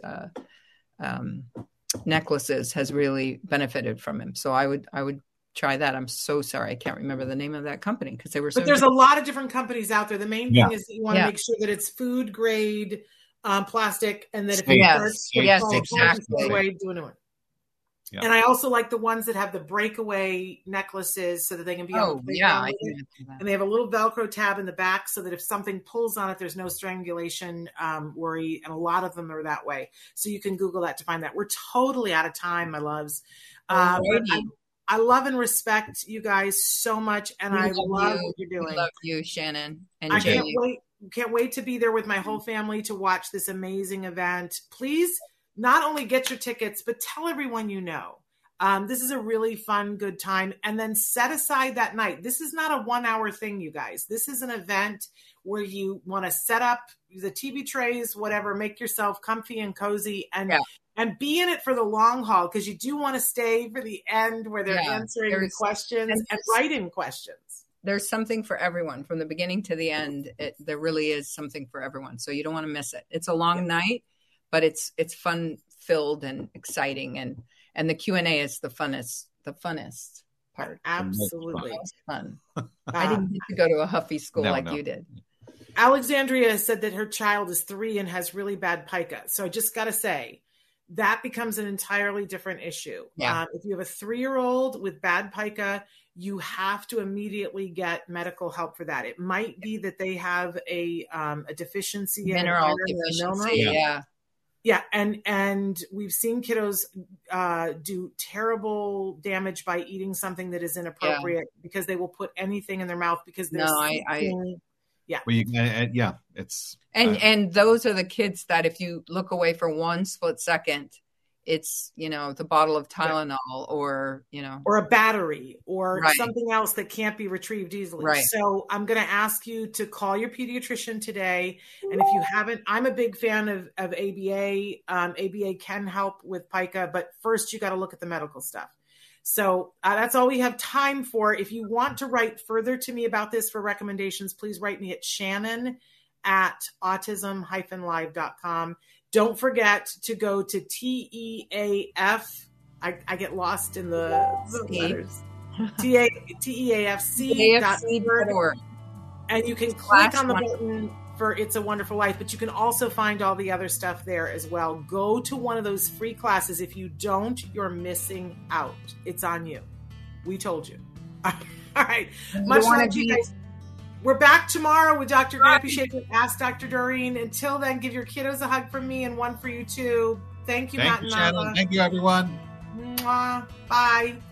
necklaces has really benefited from him. So I would try that. I'm so sorry, I can't remember the name of that company because they were. But there's a lot of different companies out there. The main thing is that you want to make sure that it's food grade plastic, and that if exactly do a new one. Yeah. And I also like the ones that have the breakaway necklaces so that they can be able to and they have a little Velcro tab in the back so that if something pulls on it, there's no strangulation worry. And a lot of them are that way. So you can Google that to find that. We're totally out of time, my loves. I love and respect you guys so much. And I love what you're doing. We love you, Shannon. And I can't wait to be there with my whole family to watch this amazing event. Please not only get your tickets, but tell everyone you know. This is a really fun, good time. And then set aside that night. This is not a 1 hour thing, you guys. This is an event where you want to set up the TV trays, whatever, make yourself comfy and cozy and be in it for the long haul, because you do want to stay for the end where they're answering the questions and write-in questions. There's something for everyone from the beginning to the end. There really is something for everyone. So you don't want to miss it. It's a long night, but it's fun filled and exciting, and the Q&A is the funnest part. Absolutely. It's fun. I didn't get to go to a Huffy school you did. Alexandria said that her child is 3 and has really bad pica. So I just got to say that becomes an entirely different issue. Yeah. If you have a 3-year-old with bad pica, you have to immediately get medical help for that. It might be that they have a deficiency mineral deficiency. Yeah, and we've seen kiddos do terrible damage by eating something that is inappropriate because they will put anything in their mouth because there's it's and those are the kids that if you look away for 1 split second, it's the bottle of Tylenol or a battery or something else that can't be retrieved easily. Right. So I'm going to ask you to call your pediatrician today. And if you haven't, I'm a big fan of ABA. ABA can help with pica, but first you got to look at the medical stuff. So that's all we have time for. If you want to write further to me about this for recommendations, please write me at shannon@autism-live.com. Don't forget to go to TEAF. I get lost in the letters. TEAFC.org. And you can click on the button for It's a Wonderful Life, but you can also find all the other stuff there as well. Go to one of those free classes. If you don't, you're missing out. It's on you. We told you. All right. Much love to you guys. We're back tomorrow with Dr. Grampy Shaver. Ask Dr. Doreen. Until then, give your kiddos a hug from me and one for you too. Thank you, Matt and Nava. Thank you, everyone. Mwah. Bye.